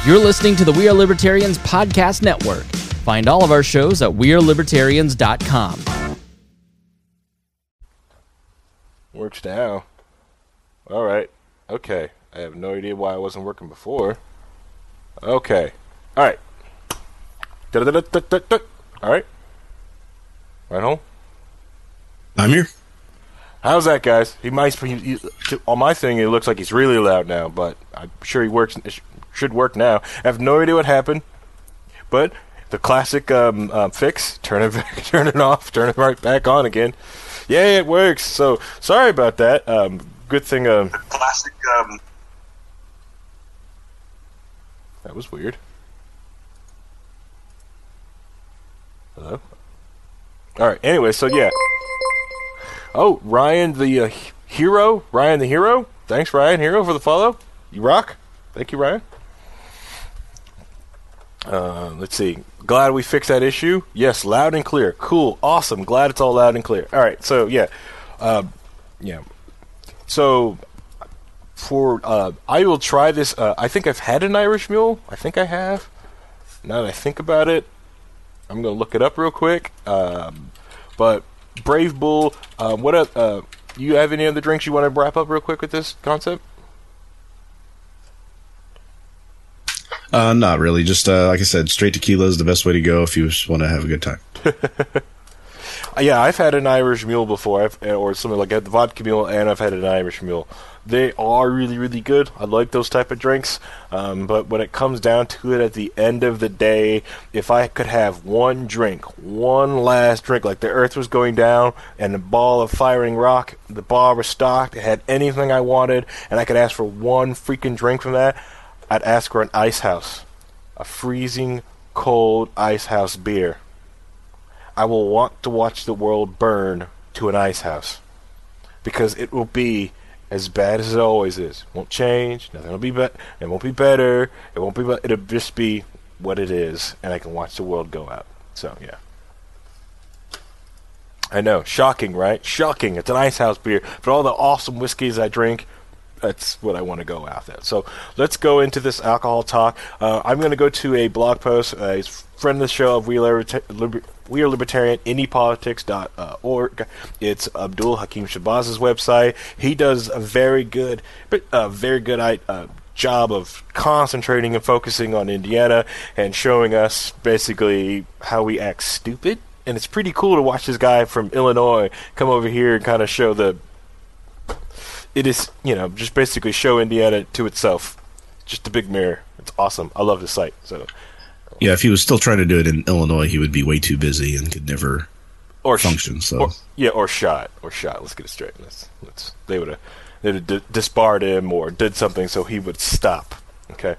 You're listening to the We Are Libertarians Podcast Network. Find all of our shows at wearelibertarians.com. Works now. All right. Okay. I have no idea why it wasn't working before. Okay. All right. All right. Right home. I'm here. How's that, guys? He might. On my thing, it looks like he's really loud now, but I'm sure he works. It should work now. I have no idea what happened, but the classic fix: turn it off, turn it right back on again. Yeah, it works. So sorry about that. Good thing. The classic. That was weird. Hello. All right. Anyway, so yeah. Oh, Ryan the hero. Ryan the hero. Thanks, Ryan Hero, for the follow. You rock. Thank you, Ryan. Let's see. Glad we fixed that issue. Yes, loud and clear. Cool. Awesome. Glad it's all loud and clear. All right. So yeah, yeah. So for I will try this. I think I've had an Irish Mule. I think I have. Now that I think about it, I'm gonna look it up real quick. But Brave Bull. You have any other drinks you want to wrap up real quick with this concept? Not really. Just like I said, straight tequila is the best way to go if you just want to have a good time. Yeah, I've had an Irish Mule before, or something like that, the vodka mule, and I've had an Irish Mule. They are really, really good. I like those type of drinks. But when it comes down to it, at the end of the day, if I could have one last drink, like the earth was going down and the ball of firing rock, the bar was stocked, it had anything I wanted, and I could ask for one freaking drink from that, I'd ask for an Ice House. A freezing cold Ice House beer. I will want to watch the world burn to an Ice House. Because it will be as bad as it always is. It won't change. Nothing will be better. It won't be better. It won't be. It'll just be what it is, and I can watch the world go out. So yeah. I know, shocking, right? Shocking. It's an Ice House beer. For all the awesome whiskeys I drink, that's what I want to go out at. So let's go into this alcohol talk. I'm going to go to a blog post. He's friend of the show of We Are Libertarian, indiepolitics.org. It's Abdul Hakim Shabaz's website. He does a very good job of concentrating and focusing on Indiana and showing us basically how we act stupid. And it's pretty cool to watch this guy from Illinois come over here and kind of show just basically show Indiana to itself. Just a big mirror. It's awesome. I love the site. So, yeah, if he was still trying to do it in Illinois, he would be way too busy and could never function. Or shot. Let's get it straight. They would have disbarred him or did something so he would stop. Okay.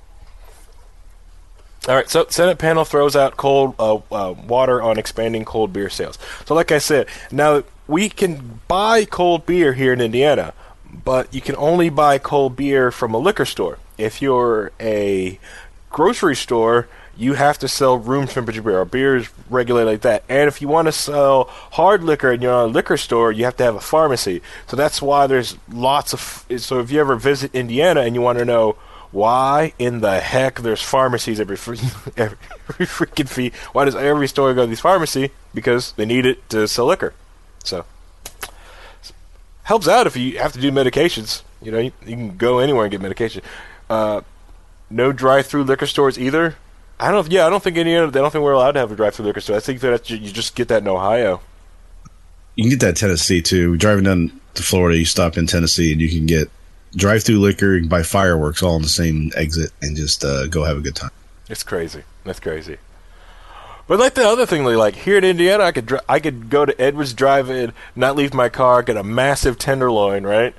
All right, so Senate panel throws out cold water on expanding cold beer sales. So like I said, now we can buy cold beer here in Indiana, but you can only buy cold beer from a liquor store. If you're a grocery store, you have to sell room temperature beer. Our beer is regulated like that. And if you want to sell hard liquor and you're on a liquor store, you have to have a pharmacy. So that's why there's lots of... So if you ever visit Indiana and you want to know why in the heck there's pharmacies every freaking feet, why does every store go to these pharmacy? Because they need it to sell liquor. So helps out if you have to do medications. You can go anywhere and get medication. No drive-through liquor stores either. I don't think we're allowed to have a drive-through liquor store. I think that you just get that in Ohio. You can get that in Tennessee too. Driving down to Florida, you stop in Tennessee and you can get drive-through liquor, you can buy fireworks all on the same exit and just go have a good time. It's crazy. That's crazy. But like the other thing, like here in Indiana, I could go to Edwards Drive-In, not leave my car, get a massive tenderloin, right?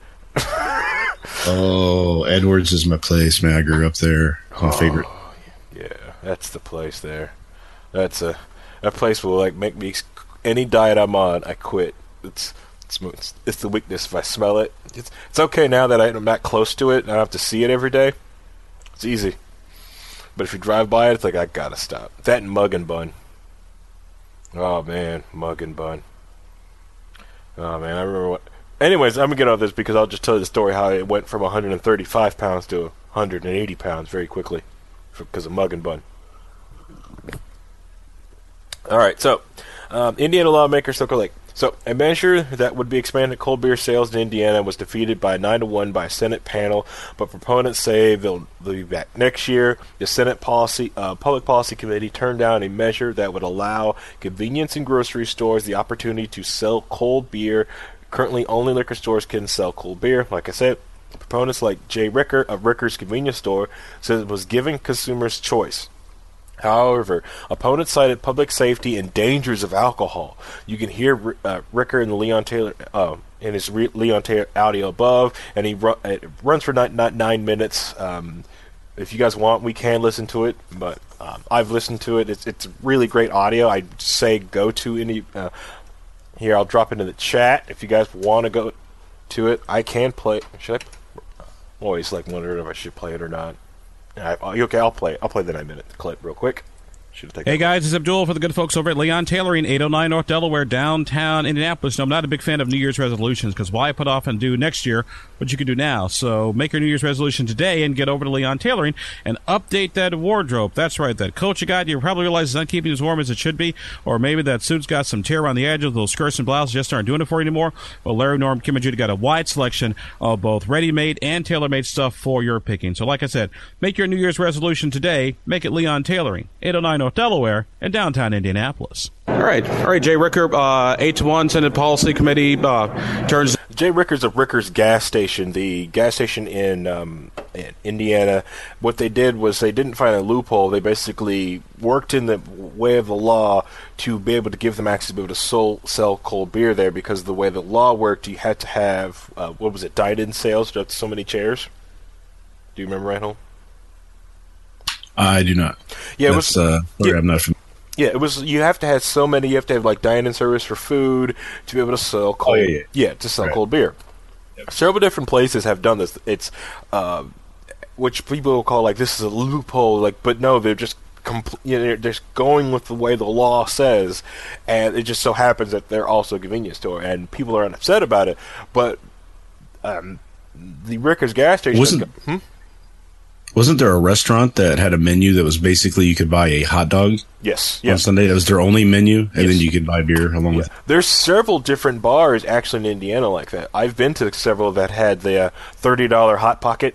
Oh, Edwards is my place, man. I grew up there. My favorite. Yeah, that's the place there. That place will like make me any diet I'm on, I quit. It's the weakness. If I smell it, it's okay now that I'm not close to it and I don't have to see it every day. It's easy. But if you drive by it, it's like I gotta stop. That and Mug and Bun. Oh man, Mug and Bun. Oh man, I remember what. Anyways, I'm gonna get off this because I'll just tell you the story how it went from 135 pounds to 180 pounds very quickly. because of Mug and Bun. All right, so Indiana lawmakers took So a measure that would be expanded cold beer sales in Indiana was defeated by 9-1 by a Senate panel, but proponents say they'll be back next year. The Senate Public Policy Committee turned down a measure that would allow convenience and grocery stores the opportunity to sell cold beer. Currently, only liquor stores can sell cold beer. Like I said, proponents like Jay Ricker of Ricker's Convenience Store said it was giving consumers choice. However, opponents cited public safety and dangers of alcohol. You can hear Ricker and Leon Taylor in his Leon Taylor audio above, and it runs for not 9 minutes. If you guys want, we can listen to it, but I've listened to it. It's really great audio. I'd say go to any. Here, I'll drop into the chat if you guys want to go to it. I can play. Should I? I'm always wondering if I should play it or not. Okay, I'll play the 9-minute clip real quick. Hey guys, it's Abdul for the good folks over at Leon Tailoring, 809 North Delaware, downtown Indianapolis. No, I'm not a big fan of New Year's resolutions because why put off and do next year what you can do now? So make your New Year's resolution today and get over to Leon Tailoring and update that wardrobe. That's right, that coat you got, you probably realize it's not keeping as warm as it should be, or maybe that suit's got some tear around the edges, those skirts and blouses just aren't doing it for you anymore. Well, Larry, Norm, Kim, and Judy got a wide selection of both ready-made and tailor-made stuff for your picking. So like I said, make your New Year's resolution today. Make it Leon Tailoring, 809 North Delaware, in downtown Indianapolis. All right, Jay Ricker, 8-1 Senate Policy Committee turns. Jay Ricker's of Ricker's gas station, the gas station in Indiana. What they did was they didn't find a loophole. They basically worked in the way of the law to be able to give them access to be able to sell cold beer there, because the way the law worked, you had to have, dine-in sales to so many chairs. Do you remember, Reinhold? I do not. Yeah, I'm not familiar. Yeah, it was. You have to have so many. You have to have dine-in service for food to be able to sell cold. To sell cold beer. Yep. Several different places have done this. It's which people will call this is a loophole. But no, they're just they're just going with the way the law says, and it just so happens that they're also a convenience store, and people are upset about it. But the Ricker's gas station Wasn't there a restaurant that had a menu that was basically you could buy a hot dog? Yes. On Sunday? That was their only menu, and then you could buy beer along with it. There's several different bars actually in Indiana like that. I've been to several that had the $30 Hot Pocket.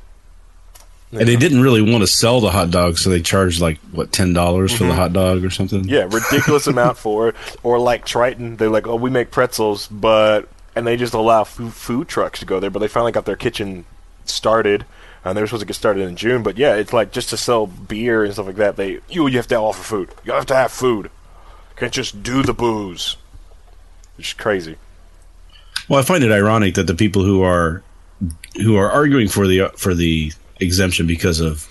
And they didn't really want to sell the hot dog, so they charged $10 for the hot dog or something? Yeah, ridiculous amount for it. Or like Triton, they're like, we make pretzels, and they just allow food trucks to go there, but they finally got their kitchen started. And they were supposed to get started in June, but yeah, it's just to sell beer and stuff like that. You have to offer food. You have to have food. You can't just do the booze. It's crazy. Well, I find it ironic that the people who are arguing for the exemption because of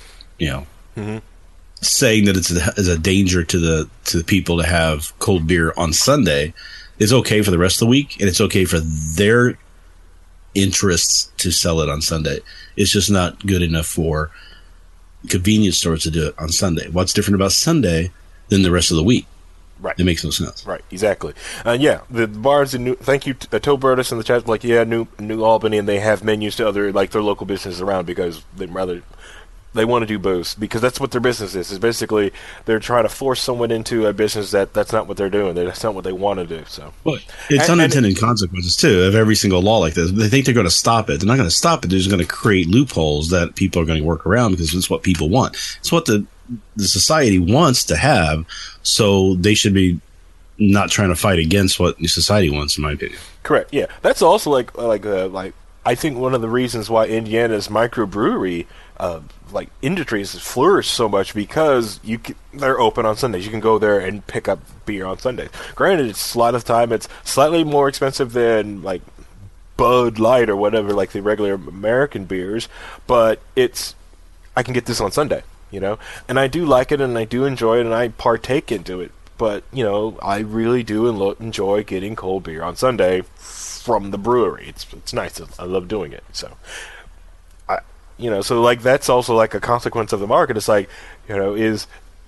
saying that it's a danger to the people to have cold beer on Sunday is okay for the rest of the week, and it's okay for their interests to sell it on Sunday. It's just not good enough for convenience stores to do it on Sunday. What's different about Sunday than the rest of the week? Right. It makes no sense. Right, exactly. The bars in thank you, Tobertus in the chat, New Albany, and they have menus to other, their local businesses around because they want to do booze, because that's what their business is. Is basically they're trying to force someone into a business that's not what they're doing. That's not what they want to do. So, well, it's unintended consequences too of every single law like this. They think they're going to stop it. They're not going to stop it. They're just going to create loopholes that people are going to work around because it's what people want. It's what the society wants to have. So they should be not trying to fight against what the society wants, in my opinion. Correct. Yeah, that's also I think one of the reasons why Indiana's microbrewery industry has flourished so much, because they're open on Sundays. You can go there and pick up beer on Sundays. Granted, it's a lot of time it's slightly more expensive than Bud Light or whatever, the regular American beers, but I can get this on Sunday, and I do like it and I do enjoy it and I partake into it. But I really do enjoy getting cold beer on Sunday from the brewery. It's nice. I love doing it. So, that's also a consequence of the market. It's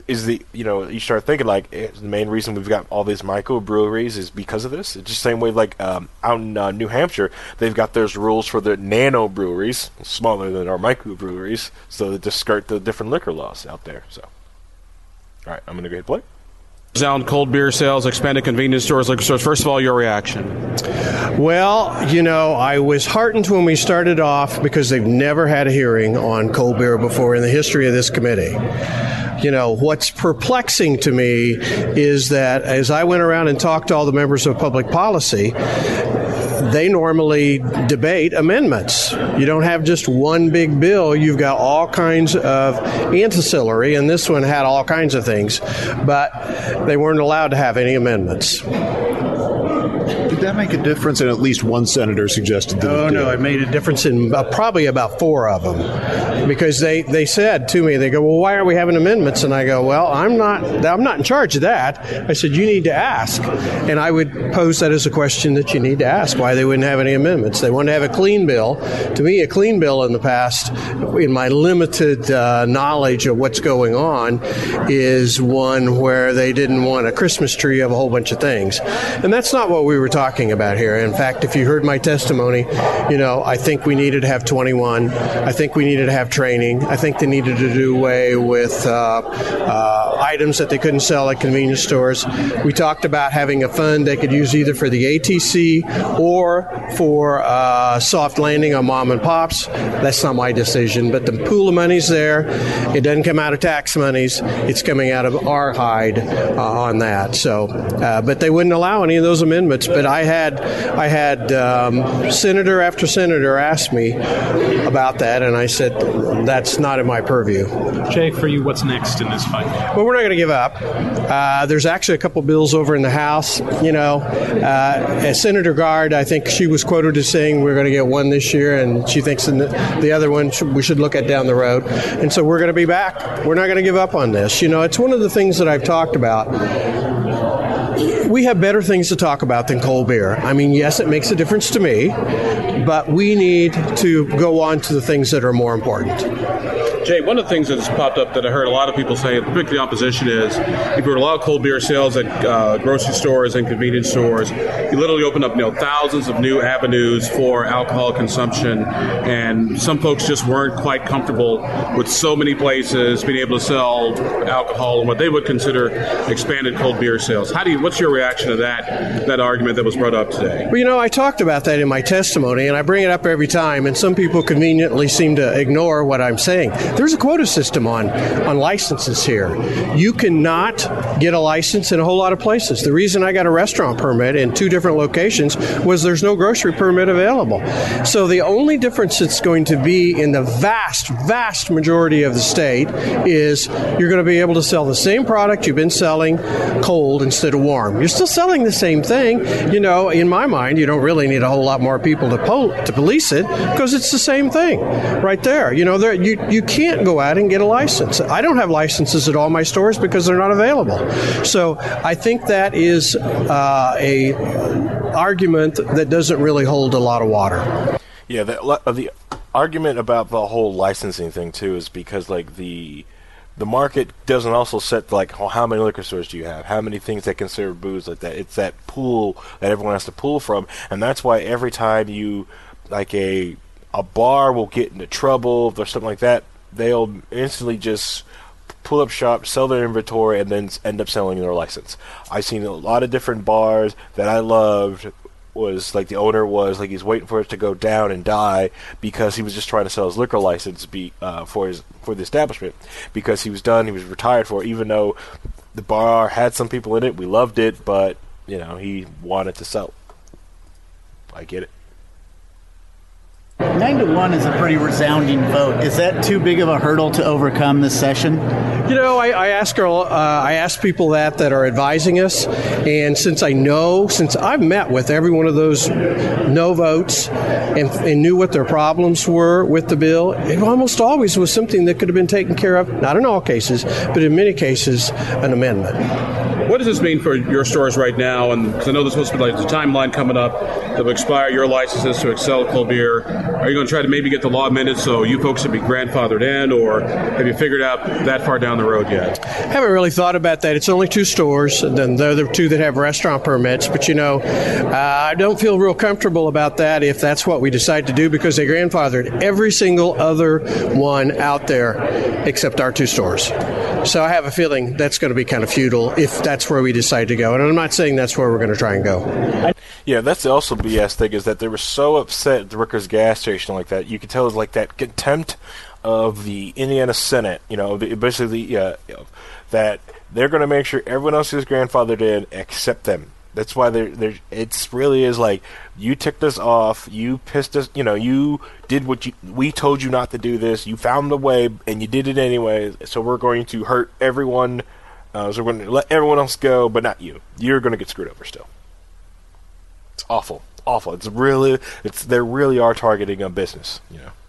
you start thinking like the main reason we've got all these microbreweries is because of this. It's just the same way like out in New Hampshire, they've got those rules for the nano breweries, smaller than our microbreweries, so they just skirt the different liquor laws out there. So, all right, I'm going to go ahead and play. Down cold beer sales, expanded convenience stores, liquor stores. First of all, your reaction. Well, I was heartened when we started off because they've never had a hearing on cold beer before in the history of this committee. What's perplexing to me is that as I went around and talked to all the members of public policy, they normally debate amendments. You don't have just one big bill. You've got all kinds of ancillary, and this one had all kinds of things, but they weren't allowed to have any amendments. Did that make a difference? And at least one senator suggested that. Oh, no, it made a difference in probably about 4 of them, because they said to me, they go, well, why aren't we having amendments? And I go, well, I'm not in charge of that. I said, you need to ask. And I would pose that as a question that you need to ask, why they wouldn't have any amendments. They wanted to have a clean bill. To me, a clean bill in the past, in my limited knowledge of what's going on, is one where they didn't want a Christmas tree of a whole bunch of things. And that's not what we were talking about here. In fact, if you heard my testimony, I think we needed to have 21. I think we needed to have training. I think they needed to do away with items that they couldn't sell at convenience stores. We talked about having a fund they could use either for the ATC or for soft landing on mom and pops. That's not my decision, but the pool of money's there. It doesn't come out of tax monies. It's coming out of our hide on that. So, but they wouldn't allow any of those amendments. But I had senator after senator ask me about that, and I said that's not in my purview. Jay, for you, what's next in this fight? Well, we're not going to give up. There's actually a couple bills over in the House. Senator Gard, I think she was quoted as saying we're going to get one this year, and she thinks the other one we should look at down the road. And so we're going to be back. We're not going to give up on this. It's one of the things that I've talked about. We have better things to talk about than cold beer. I mean, yes, it makes a difference to me, but we need to go on to the things that are more important. Jay, one of the things that's popped up that I heard a lot of people say, particularly the opposition, is if you were to allow cold beer sales at grocery stores and convenience stores, you literally open up thousands of new avenues for alcohol consumption, and some folks just weren't quite comfortable with so many places being able to sell alcohol and what they would consider expanded cold beer sales. What's your reaction to that argument that was brought up today? Well, I talked about that in my testimony, and I bring it up every time, and some people conveniently seem to ignore what I'm saying. There's a quota system on licenses here. You cannot get a license in a whole lot of places. The reason I got a restaurant permit in 2 different locations was there's no grocery permit available. So the only difference that's going to be in the vast, vast majority of the state is you're going to be able to sell the same product you've been selling cold instead of warm. You're still selling the same thing. In my mind, you don't really need a whole lot more people to police it because it's the same thing right there. You can't go out and get a license. I don't have licenses at all my stores because they're not available. So I think that is a argument that doesn't really hold a lot of water. Yeah, the argument about the whole licensing thing too is because the market doesn't also set how many liquor stores do you have, how many things that can serve booze like that. It's that pool that everyone has to pull from, and that's why every time you a bar will get into trouble or something like that, they'll instantly just pull up shop, sell their inventory, and then end up selling their license. I've seen a lot of different bars that I loved. Was the owner was he's waiting for it to go down and die because he was just trying to sell his liquor license for the establishment because he was done. He was retired for it, even though the bar had some people in it. We loved it, but he wanted to sell. I get it. 9-1 is a pretty resounding vote. Is that too big of a hurdle to overcome this session? I ask people that are advising us, and since I've met with every one of those no votes and knew what their problems were with the bill, it almost always was something that could have been taken care of, not in all cases, but in many cases, an amendment. What does this mean for your stores right now? And because I know there's supposed to be like the timeline coming up that will expire your licenses to Excel Cold Beer. Are you going to try to maybe get the law amended so you folks should be grandfathered in, or have you figured out that far down the road yet? Haven't really thought about that. It's only 2 stores, and then the other 2 that have restaurant permits. But, I don't feel real comfortable about that if that's what we decide to do, because they grandfathered every single other one out there except our 2 stores. So I have a feeling that's going to be kind of futile if that's where we decide to go. And I'm not saying that's where we're going to try and go. Yeah, that's the also BS thing, is that they were so upset at the Ricker's gas station like that. You could tell it was like that contempt of the Indiana Senate, basically that they're going to make sure everyone else is grandfathered in except them. That's why it's really is like, you ticked us off, you pissed us, you did we told you not to do this, you found a way, and you did it anyway, so we're going to hurt everyone, so we're going to let everyone else go, but not you. You're going to get screwed over still. It's awful. They really are targeting a business,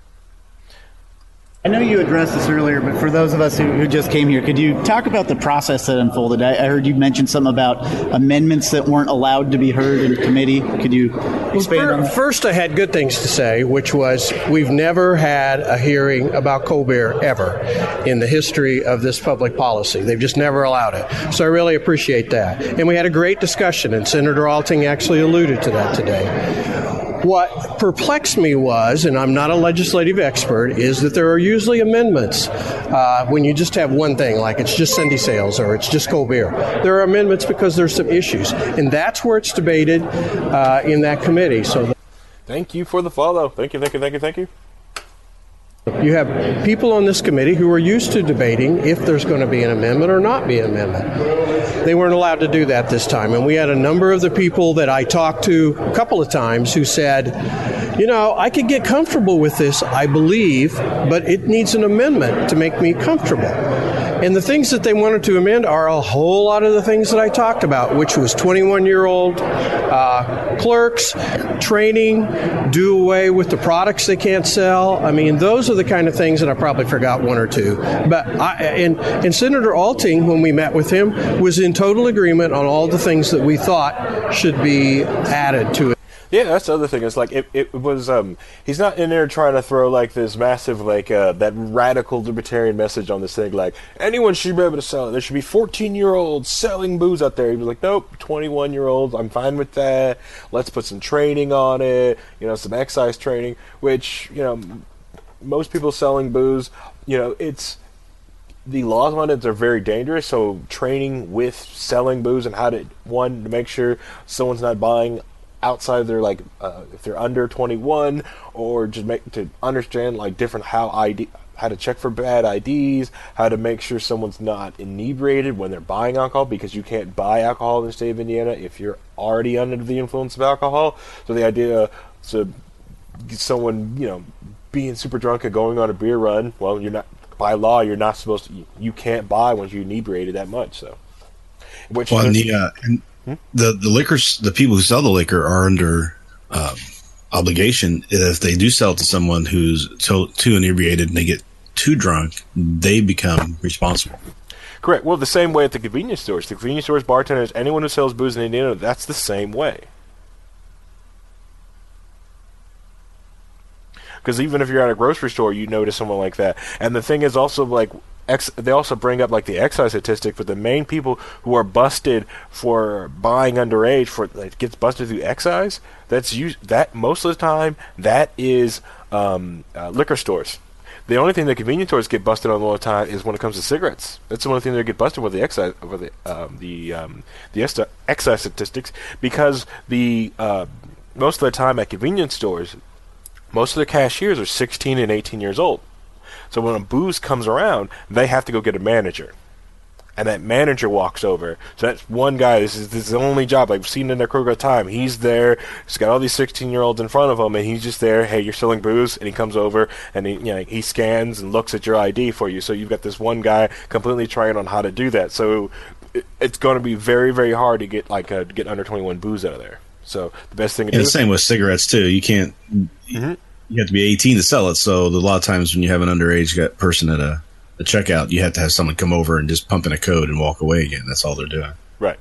I know you addressed this earlier, but for those of us who just came here, could you talk about the process that unfolded? I heard you mention something about amendments that weren't allowed to be heard in committee. Could you expand on that? First, I had good things to say, which was we've never had a hearing about cold beer ever in the history of this public policy. They've just never allowed it. So I really appreciate that. And we had a great discussion, and Senator Alting actually alluded to that today. What perplexed me was, and I'm not a legislative expert, is that there are usually amendments when you just have one thing, like it's just Sunday sales or it's just cold beer. There are amendments because there's some issues, and that's where it's debated in that committee. So, thank you for the follow. Thank you. You have people on this committee who are used to debating if there's going to be an amendment or not be an amendment. They weren't allowed to do that this time. And we had a number of the people that I talked to a couple of times who said, I could get comfortable with this, I believe, but it needs an amendment to make me comfortable. And the things that they wanted to amend are a whole lot of the things that I talked about, which was 21-year-old clerks, training, do away with the products they can't sell. I mean, those are the kind of things that I probably forgot 1 or 2. But and Senator Alting, when we met with him, was in total agreement on all the things that we thought should be added to it. Yeah, that's the other thing. It's like it was. He's not in there trying to throw like this massive that radical libertarian message on this thing. Like anyone should be able to sell it. There should be 14-year-olds selling booze out there. He was like, nope, 21-year-olds. I'm fine with that. Let's put some training on it. Some excise training. Which most people selling booze. It's the laws on it are very dangerous. So training with selling booze and how to make sure someone's not buying outside their if they're under 21, or just to understand different how to check for bad IDs, how to make sure someone's not inebriated when they're buying alcohol, because you can't buy alcohol in the state of Indiana if you're already under the influence of alcohol. So the idea to get someone being super drunk and going on a beer run, well, you're not, by law, you're not supposed to. You can't buy once you're inebriated that much. So, the liquors, the people who sell the liquor are under obligation. If they do sell it to someone who's too inebriated and they get too drunk, they become responsible. Correct. Well, the same way at the convenience stores. The convenience stores, bartenders, anyone who sells booze in Indiana, that's the same way. Because even if you're at a grocery store, you notice someone like that. And the thing is also, they also bring up the excise statistic for the main people who are busted for buying underage gets busted through excise. That most of the time that is liquor stores. The only thing that convenience stores get busted on all the time is when it comes to cigarettes. That's the only thing they get busted with the excise excise statistics, because most of the time at convenience stores, most of the cashiers are 16 and 18 years old. So when a booze comes around, they have to go get a manager. And that manager walks over. So that's one guy. This is his only job. I've seen it in their Kroger time. He's there. He's got all these 16-year-olds in front of him, and he's just there. Hey, you're selling booze? And he comes over, and he scans and looks at your ID for you. So you've got this one guy completely trying on how to do that. So it's going to be very, very hard to get get under 21 booze out of there. So the best thing to do. And the same with cigarettes too. You can't. Mm-hmm. You have to be 18 to sell it. So a lot of times when you have an underage person at a checkout, you have to have someone come over and just pump in a code and walk away again. That's all they're doing. Right.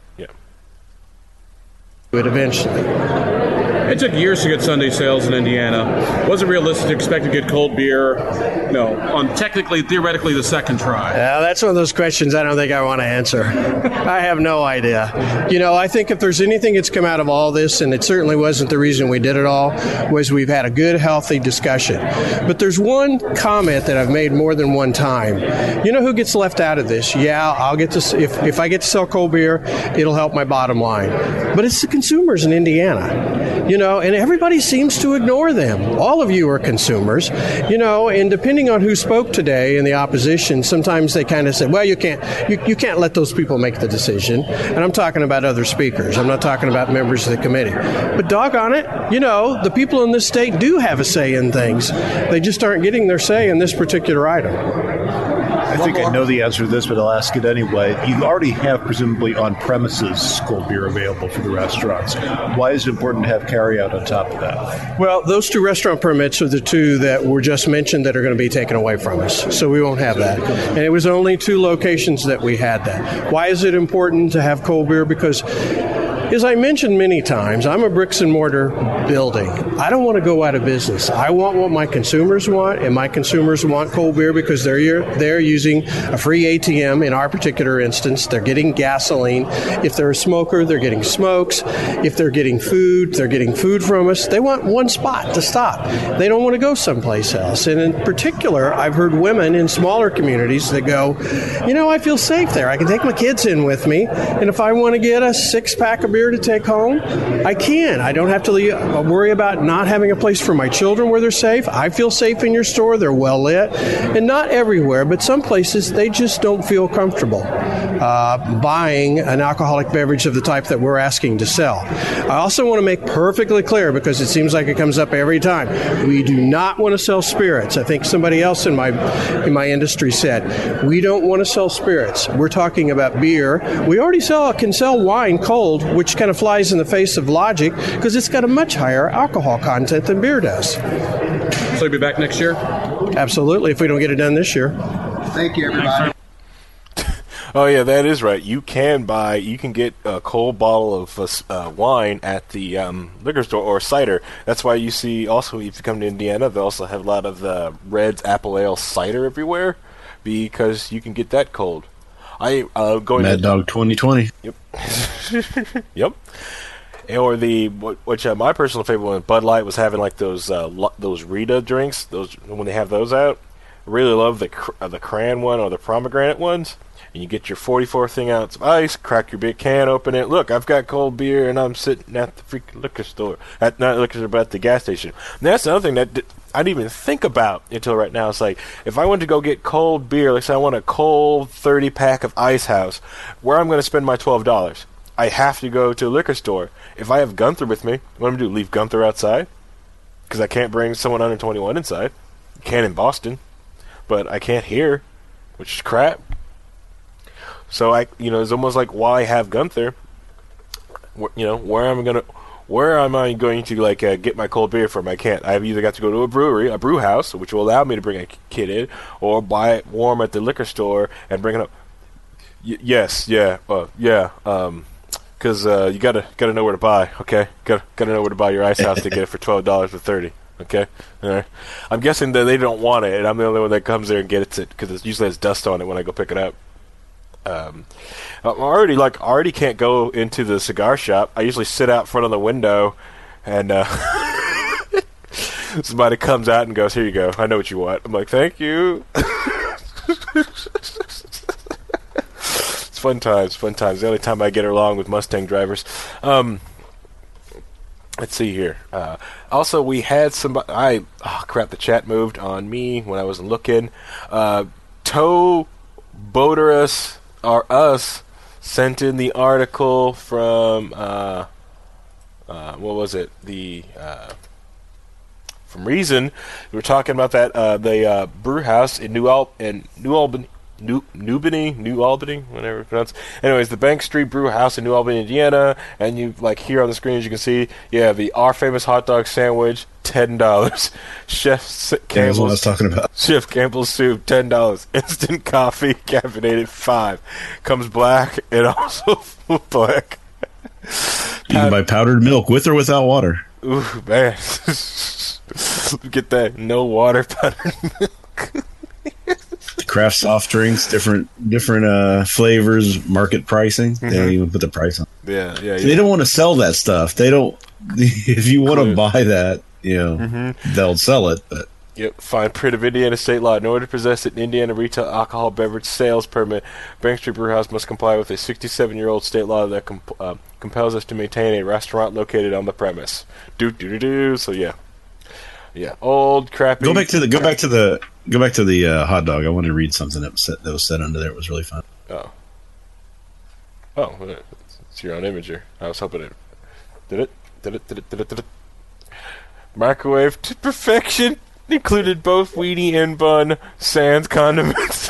it eventually. It took years to get Sunday sales in Indiana. Was it realistic to expect to get cold beer? No, on theoretically, the second try. Yeah, that's one of those questions I don't think I want to answer. I have no idea. I think if there's anything that's come out of all this, and it certainly wasn't the reason we did it all, was we've had a good, healthy discussion. But there's one comment that I've made more than one time. You know who gets left out of this? Yeah, I'll get to, if I get to sell cold beer, it'll help my bottom line. But it's the consumers in Indiana. And everybody seems to ignore them. All of you are consumers, and depending on who spoke today in the opposition, sometimes they kind of say, well, you can't let those people make the decision. And I'm talking about other speakers. I'm not talking about members of the committee. But doggone it, the people in this state do have a say in things. They just aren't getting their say in this particular item. I think I know the answer to this, but I'll ask it anyway. You already have, presumably, on-premises cold beer available for the restaurants. Why is it important to have carryout on top of that? Well, those 2 restaurant permits are the 2 that were just mentioned that are going to be taken away from us. So we won't have that. And it was only 2 locations that we had that. Why is it important to have cold beer? Because, as I mentioned many times, I'm a bricks and mortar building. I don't want to go out of business. I want what my consumers want, and my consumers want cold beer because they're using a free ATM in our particular instance. They're getting gasoline. If they're a smoker, they're getting smokes. If they're getting food, they're getting food from us. They want one spot to stop. They don't want to go someplace else. And in particular, I've heard women in smaller communities that go, I feel safe there. I can take my kids in with me, and if I want to get a 6-pack of beer to take home, I can. I don't have to worry about not having a place for my children where they're safe. I feel safe in your store. They're well lit. And not everywhere, but some places they just don't feel comfortable buying an alcoholic beverage of the type that we're asking to sell. I also want to make perfectly clear, because it seems like it comes up every time, we do not want to sell spirits. I think somebody else in my industry said, we don't want to sell spirits. We're talking about beer. We already can sell wine cold, which kind of flies in the face of logic because it's got a much higher alcohol content than beer does. So you'll be back next year? Absolutely, if we don't get it done this year. Thank you, everybody. Oh, yeah, that is right. You can get a cold bottle of wine at the liquor store or cider. That's why you see also, if you come to Indiana, they also have a lot of the Red's Apple Ale cider everywhere because you can get that cold. Mad Dog 2020. Yep. Yep. Or which my personal favorite one, Bud Light was having like those Rita drinks. Those when they have those out, I really love the cran one or the pomegranate ones. And you get your 44 ounce of ice, crack your big can, open it. Look, I've got cold beer, and I'm sitting at the freaking liquor store. Not liquor store, but at the gas station. And that's another thing that I didn't even think about until right now. It's like, if I went to go get cold beer, like say I want a cold 30-pack of Ice House, where I'm going to spend my $12? I have to go to a liquor store. If I have Gunther with me, what am I going to do? Leave Gunther outside? Because I can't bring someone under 21 inside. I can in Boston, but I can't here, which is crap. So it's almost like, why have Gunther? Where am I going to get my cold beer from? I can't. I've either got to go to a brew house, which will allow me to bring a kid in, or buy it warm at the liquor store and bring it up. Yes, yeah, yeah. Because you gotta know where to buy. Okay, gotta know where to buy your Ice House to get it for $12 for $30. Okay, all right. I'm guessing that they don't want it, and I'm the only one that comes there and gets it because it usually has dust on it when I go pick it up. I already can't go into the cigar shop. I usually sit out front of the window, and somebody comes out and goes, "Here you go. I know what you want." I'm like, "Thank you." It's fun times. The only time I get along with Mustang drivers. Let's see here. Also, we had somebody. The chat moved on me when I wasn't looking. Toe Boterus. Us sent in the article from what was it? From Reason. We were talking about that the brew house in New Albany, whatever it's pronounced. Anyways, the Bank Street Brew House in New Albany, Indiana, and you here on the screen, as you can see, our famous hot dog sandwich, $10. Chef Campbell's, what I was talking about. Chef Campbell's soup, $10. Instant coffee, caffeinated, $5. Comes black and also black. You can buy powdered milk with or without water. Ooh, man. Get that no water powdered milk. The craft soft drinks, different flavors, market pricing. They don't even put the price on. Yeah. They don't want to sell that stuff. They don't. If you want to buy that, they'll sell it. But Yep, fine print of Indiana state law. In order to possess an Indiana retail alcohol beverage sales permit, Bank Street Brewhouse must comply with a 67-year-old state law that compels us to maintain a restaurant located on the premise. So yeah, old crappy. Go back to the hot dog. I want to read something that was said under there. It was really fun. Oh, it's your own imager. I was hoping it did it. Microwave to perfection. Included both weenie and bun, sans condiments.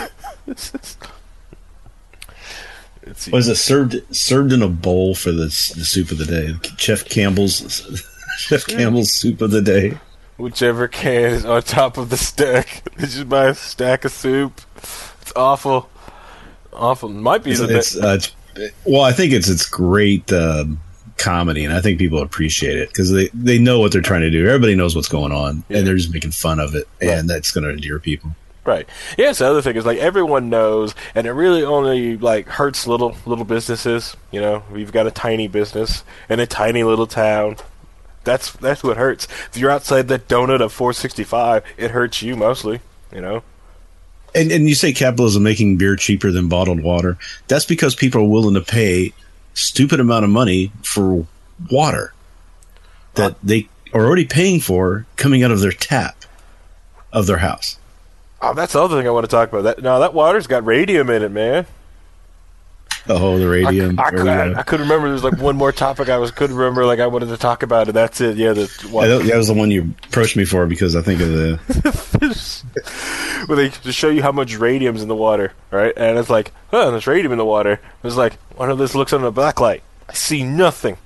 Was it served in a bowl for the soup of the day? Chef Campbell's soup of the day. Whichever can is on top of the stack. They just buy a stack of soup. It's awful. Might be well, I think it's great comedy, and I think people appreciate it because they know what they're trying to do. Everybody knows what's going on, and they're just making fun of it, and that's going to endear people. Right. Yeah, so the other thing is, like, everyone knows, and it really only, like, hurts little businesses. You know, we've got a tiny business in a tiny little town. That's what hurts. If you're outside that donut of 465, it hurts you mostly, you know. And you say capitalism making beer cheaper than bottled water. That's because people are willing to pay stupid amount of money for water that they are already paying for coming out of their tap of their house. Oh, that's the other thing I want to talk about. That water's got radium in it, man. Oh, the radium. I couldn't remember. There's like one more topic I couldn't remember. Like I wanted to talk about, and that's it. Yeah, that was the one you approached me for because I think of the. Well, they just show you how much radium's in the water, right? And it's like, there's radium in the water. It's like one of this looks under a black light. I see nothing.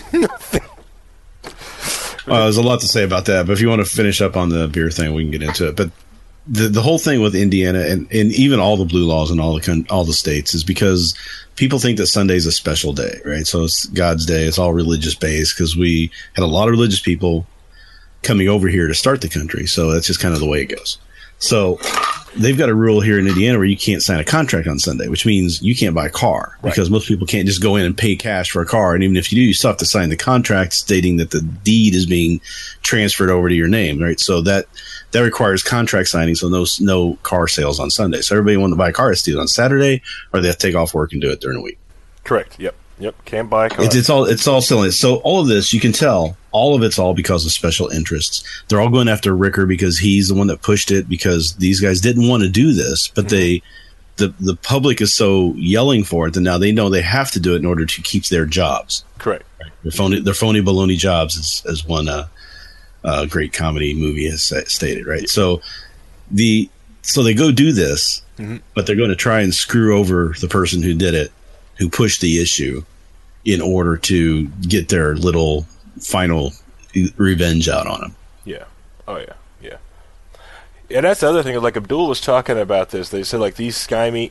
Well, there's a lot to say about that, but if you want to finish up on the beer thing, we can get into it. But the whole thing with Indiana and even all the blue laws in all the states is because people think that Sunday is a special day, right? So it's God's day. It's all religious based because we had a lot of religious people coming over here to start the country. So that's just kind of the way it goes. So they've got a rule here in Indiana where you can't sign a contract on Sunday, which means you can't buy a car because most people can't just go in and pay cash for a car. And even if you do, you still have to sign the contract stating that the deed is being transferred over to your name, right? So that requires contract signing, so no car sales on Sunday. So everybody wanting to buy a car has to do it on Saturday, or they have to take off work and do it during the week. Correct. Yep. Can't buy a car. It's all silly. So all of this, you can tell, all of it's all because of special interests. They're all going after Ricker because he's the one that pushed it, because these guys didn't want to do this, but the public is so yelling for it that now they know they have to do it in order to keep their jobs. Correct. Their phony baloney jobs, as one great comedy movie has stated, right? So they go do this, but they're going to try and screw over the person who did it, who pushed the issue, in order to get their little final revenge out on him. Yeah. Oh, yeah. Yeah. And that's the other thing. Like Abdul was talking about this. They said, like, these schemy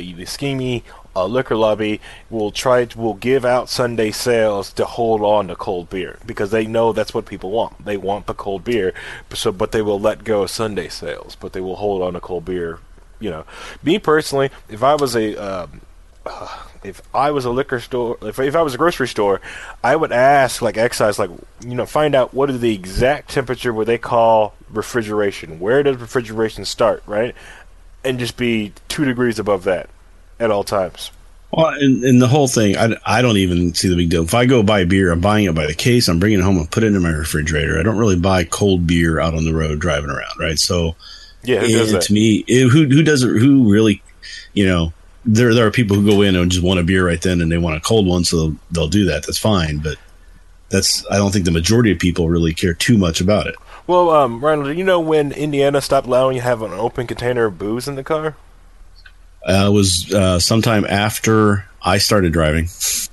liquor lobby will give out Sunday sales to hold on to cold beer because they know that's what people want. They want the cold beer, but they will let go of Sunday sales, but they will hold on to cold beer. You know, me personally, if I was a liquor store, if I was a grocery store, I would ask, like, excise, like, find out what is the exact temperature where they call refrigeration. Where does refrigeration start, right? And just be 2 degrees above that at all times. Well, and the whole thing, I don't even see the big deal. If I go buy beer, I'm buying it by the case, I'm bringing it home and put it in my refrigerator. I don't really buy cold beer out on the road driving around, right? So, yeah, who does that? To me, who does it? Who really, there are people who go in and just want a beer right then and they want a cold one, so they'll do that. That's fine, but I don't think the majority of people really care too much about it. Well, Ryan, do you know when Indiana stopped allowing you to have an open container of booze in the car? It was sometime after I started driving.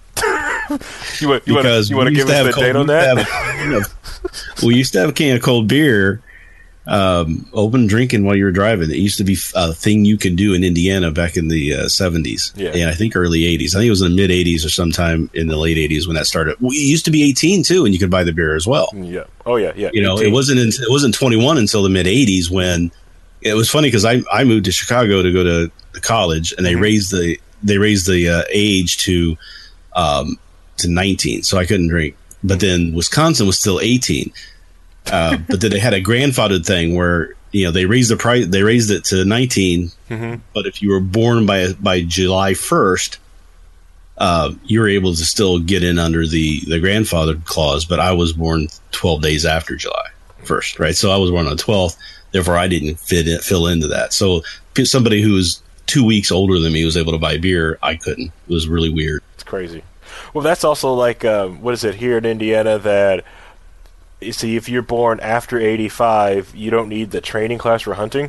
You want to give us the date on that? We used to have a can of cold beer open drinking while you were driving. It used to be a thing you could do in Indiana back in the 70s. Yeah. And I think early 80s. I think it was in the mid 80s or sometime in the late 80s when that started. Well, it used to be 18 too, and you could buy the beer as well. Yeah. Oh yeah. Yeah. You know, 18. it wasn't 21 until the mid 80s when it was funny because I moved to Chicago to go to college, and they raised the age to 19, so I couldn't drink. But then Wisconsin was still 18. But then they had a grandfathered thing where, you know, they raised the price, they raised it to 19. But if you were born by July 1st, you were able to still get in under the grandfathered clause. But I was born 12 days after July 1st, right? So I was born on the 12th. Therefore, I didn't fill into that. So somebody who was 2 weeks older than me was able to buy beer. I couldn't. It was really weird. It's crazy. Well, that's also like, what is it here in Indiana that, you see, if you're born after 85, you don't need the training class for hunting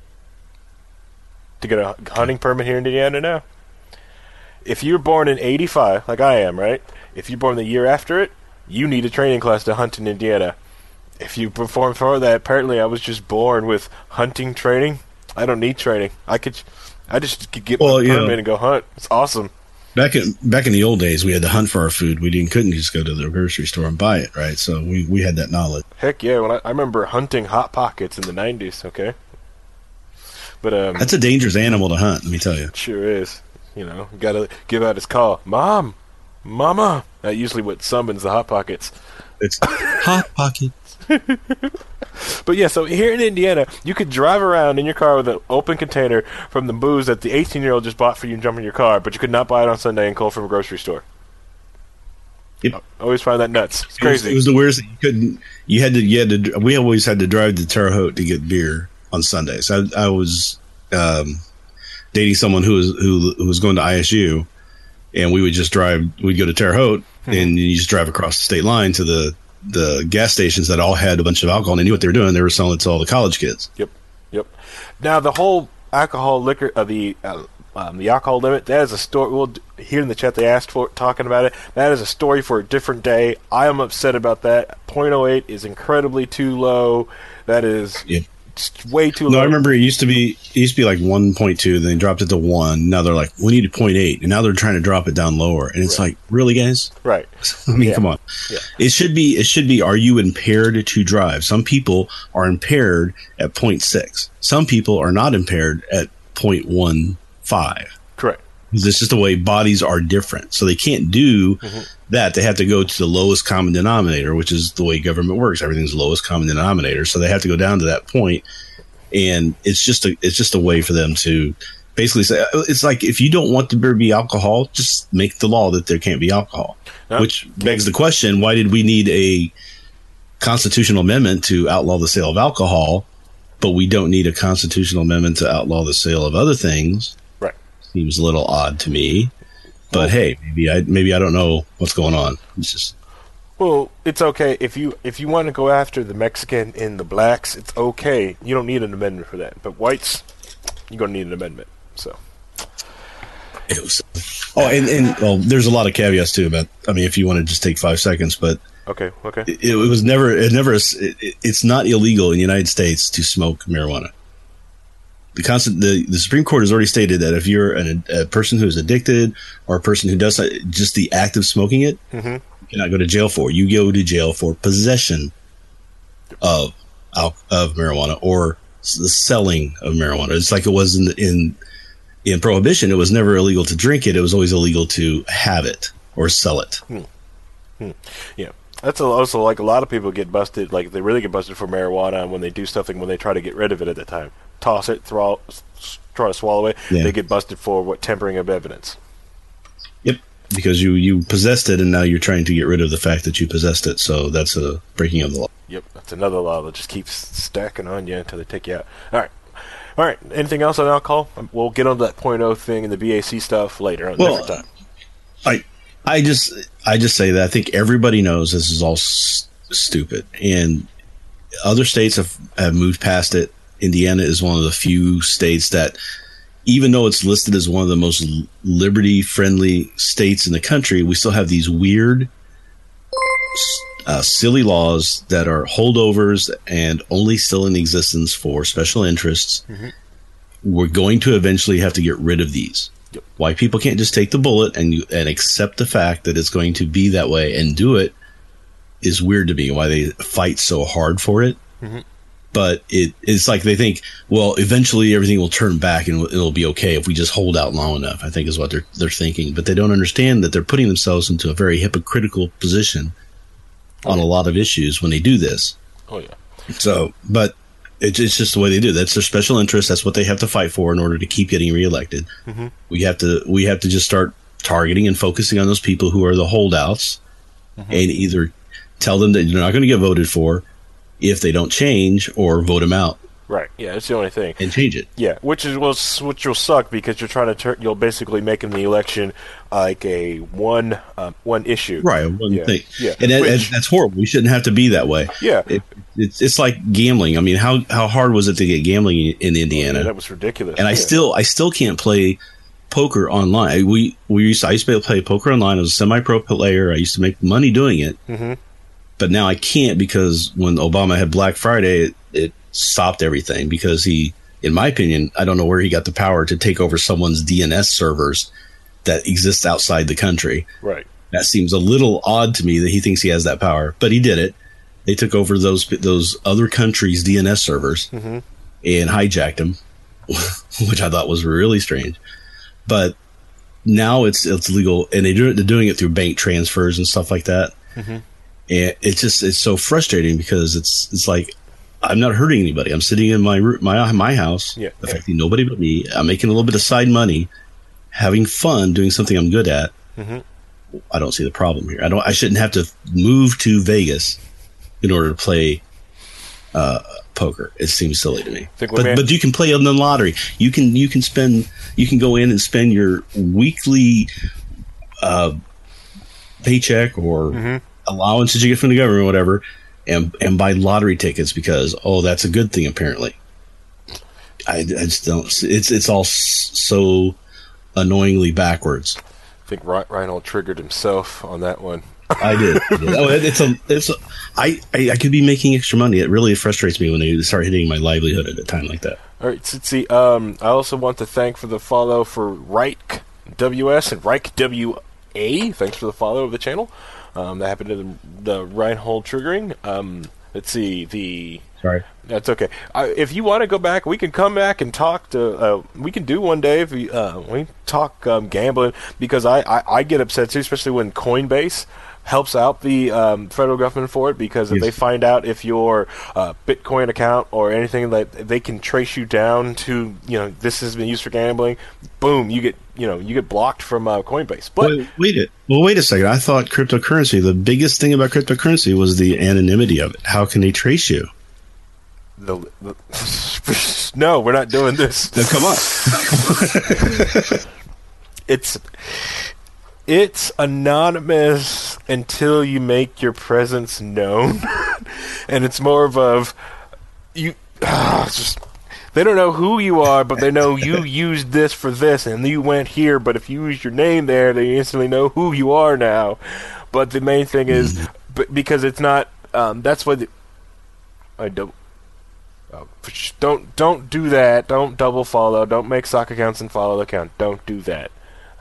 to get a hunting permit here in Indiana now. If you're born in 85, like I am, right? If you're born the year after it, you need a training class to hunt in Indiana. If you perform for that, apparently I was just born with hunting training. I don't need training. I just could get my permit and go hunt. It's awesome. Back in the old days, we had to hunt for our food. We couldn't just go to the grocery store and buy it, right? So we had that knowledge. Heck yeah! When I remember hunting Hot Pockets in the 90s. Okay, but that's a dangerous animal to hunt. Let me tell you. It sure is. You know, you gotta give out his call, Mom, Mama. That usually what summons the Hot Pockets. It's Hot Pockets. But yeah, so here in Indiana, you could drive around in your car with an open container from the booze that the 18-year-old just bought for you and jump in your car, but you could not buy it on Sunday and call from a grocery store. Yep. I always find that nuts. It's crazy. It was the weirdest. We always had to drive to Terre Haute to get beer on Sundays. I was dating someone who was going to ISU, and we would just drive. We'd go to Terre Haute, and you just drive across the state line to the gas stations that all had a bunch of alcohol, and they knew what they were doing. They were selling it to all the college kids. Yep. Now the whole liquor, the alcohol limit, that is a story. Well, here in the chat they asked for talking about it. That is a story for a different day. I am upset about that. 0.08 is incredibly too low. That is way too low. No, I remember it used to be like 1.2, then they dropped it to 1. Now they're like, we need a 0.8, and now they're trying to drop it down lower. And it's like, really, guys? Right. I mean, come on. Yeah. It should be, are you impaired to drive? Some people are impaired at 0.6. Some people are not impaired at 0.15. Correct. It's just the way bodies are different. So they can't do that. They have to go to the lowest common denominator, which is the way government works. Everything's lowest common denominator. So they have to go down to that point. And it's just a way for them to basically say, it's like, if you don't want the beer to be alcohol, just make the law that there can't be alcohol. Which begs the question, why did we need a constitutional amendment to outlaw the sale of alcohol, but we don't need a constitutional amendment to outlaw the sale of other things? Right. Seems a little odd to me. But hey, maybe I don't know what's going on. It's just, well, it's okay if you want to go after the Mexican and the blacks. It's okay. You don't need an amendment for that. But whites, you're gonna need an amendment. So. And there's a lot of caveats too. About, I mean, if you want to just take 5 seconds, but okay. It's not illegal in the United States to smoke marijuana. The Supreme Court has already stated that if you're a person who is addicted or a person who does just the act of smoking it, you cannot go to jail for. You go to jail for possession of marijuana or the selling of marijuana. It's like it was in Prohibition. It was never illegal to drink it. It was always illegal to have it or sell it. Yeah. That's also like a lot of people get busted. Like they really get busted for marijuana when they do something when they try to get rid of it at the time. Toss it, try to swallow it. Yeah. They get busted for tampering of evidence. Yep, because you possessed it, and now you're trying to get rid of the fact that you possessed it. So that's a breaking of the law. Yep, that's another law that just keeps stacking on you until they take you out. All right. Anything else on alcohol? We'll get on to that 0.0 thing and the BAC stuff later on. Different time. I just say that I think everybody knows this is all stupid, and other states have moved past it. Indiana is one of the few states that, even though it's listed as one of the most liberty-friendly states in the country, we still have these weird silly laws that are holdovers and only still in existence for special interests. We're going to eventually have to get rid of these. Yep. Why people can't just take the bullet and accept the fact that it's going to be that way and do it is weird to me. Why they fight so hard for it. But it's like they think, well, eventually everything will turn back and it'll be okay if we just hold out long enough, I think is what they're thinking. But they don't understand that they're putting themselves into a very hypocritical position on a lot of issues when they do this. Oh, yeah. So, but it's just the way they do. That's their special interest. That's what they have to fight for in order to keep getting reelected. We have to just start targeting and focusing on those people who are the holdouts and either tell them that they're not going to get voted for if they don't change, or vote them out. Right. Yeah, that's the only thing. And change it. Yeah, which will suck because you're trying to you'll basically make the election like a one issue. Right, one thing. Yeah, and that's horrible. We shouldn't have to be that way. Yeah, it's like gambling. I mean, how hard was it to get gambling in Indiana? Yeah, that was ridiculous. And I still can't play poker online. I used to be able to play poker online. I was a semi-pro player. I used to make money doing it. But now I can't because when Obama had Black Friday, it stopped everything because he, in my opinion, I don't know where he got the power to take over someone's DNS servers that exist outside the country. Right. That seems a little odd to me that he thinks he has that power, but he did it. They took over those other countries' DNS servers and hijacked them, which I thought was really strange. But now it's legal, and they're doing it through bank transfers and stuff like that. And it's so frustrating because it's like I'm not hurting anybody. I'm sitting in my house, affecting nobody but me. I'm making a little bit of side money, having fun, doing something I'm good at. I don't see the problem here. I shouldn't have to move to Vegas in order to play poker. It seems silly to me. But you can play on the lottery. You can go in and spend your weekly paycheck or allowance that you get from the government or whatever and buy lottery tickets because that's a good thing apparently. I just don't. It's all so annoyingly backwards. I think Reinhold triggered himself on that one. I did. I could be making extra money. It really frustrates me when they start hitting my livelihood at a time like that. All right, Sitsi, I also want to thank for the follow for Reich WS and Reich WA. Thanks for the follow of the channel. That happened to the Reinhold triggering. Let's see. Sorry. That's okay. If you want to go back, we can come back and talk to. We can do one day if we talk gambling because I get upset too, especially when Coinbase helps out the federal government for it because if they find out if your Bitcoin account or anything that they can trace you down to, this has been used for gambling, boom, you get blocked from Coinbase. But wait a second. I thought cryptocurrency, the biggest thing about cryptocurrency was the anonymity of it. How can they trace you? No, we're not doing this. No, come on. It's anonymous until you make your presence known, and it's more of you. They don't know who you are, but they know you used this for this, and you went here. But if you use your name there, they instantly know who you are now. But the main thing is, because it's not. That's why I don't. Don't do that. Don't double follow. Don't make sock accounts and follow the account. Don't do that.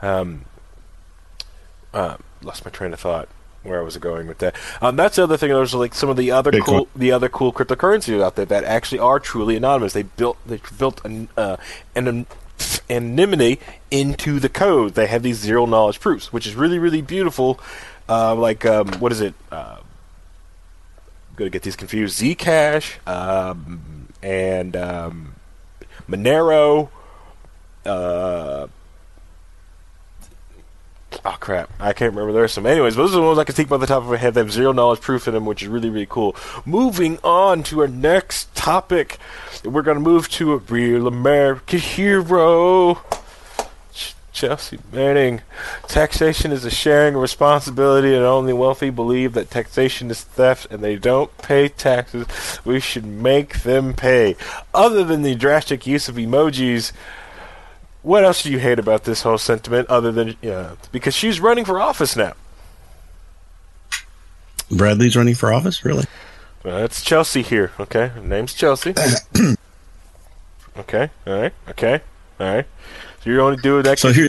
Lost my train of thought. Where I was going with that? That's the other thing. There's like some of the other cool cryptocurrencies out there that actually are truly anonymous. They built an anonymity into the code. They have these zero knowledge proofs, which is really really beautiful. What is it? I'm gonna get these confused. Zcash and Monero. Oh crap! I can't remember. There are some. Anyways, those are the ones I can think by the top of my head. They have zero knowledge proof in them, which is really, really cool. Moving on to our next topic, we're going to move to a real American hero, Chelsea Manning. Taxation is a sharing responsibility, and only wealthy believe that taxation is theft, and they don't pay taxes. We should make them pay. Other than the drastic use of emojis. What else do you hate about this whole sentiment other than, because she's running for office now? Bradley's running for office, really? It's Chelsea here. Okay, her name's Chelsea. Okay, all right. So you're only doing that. So here,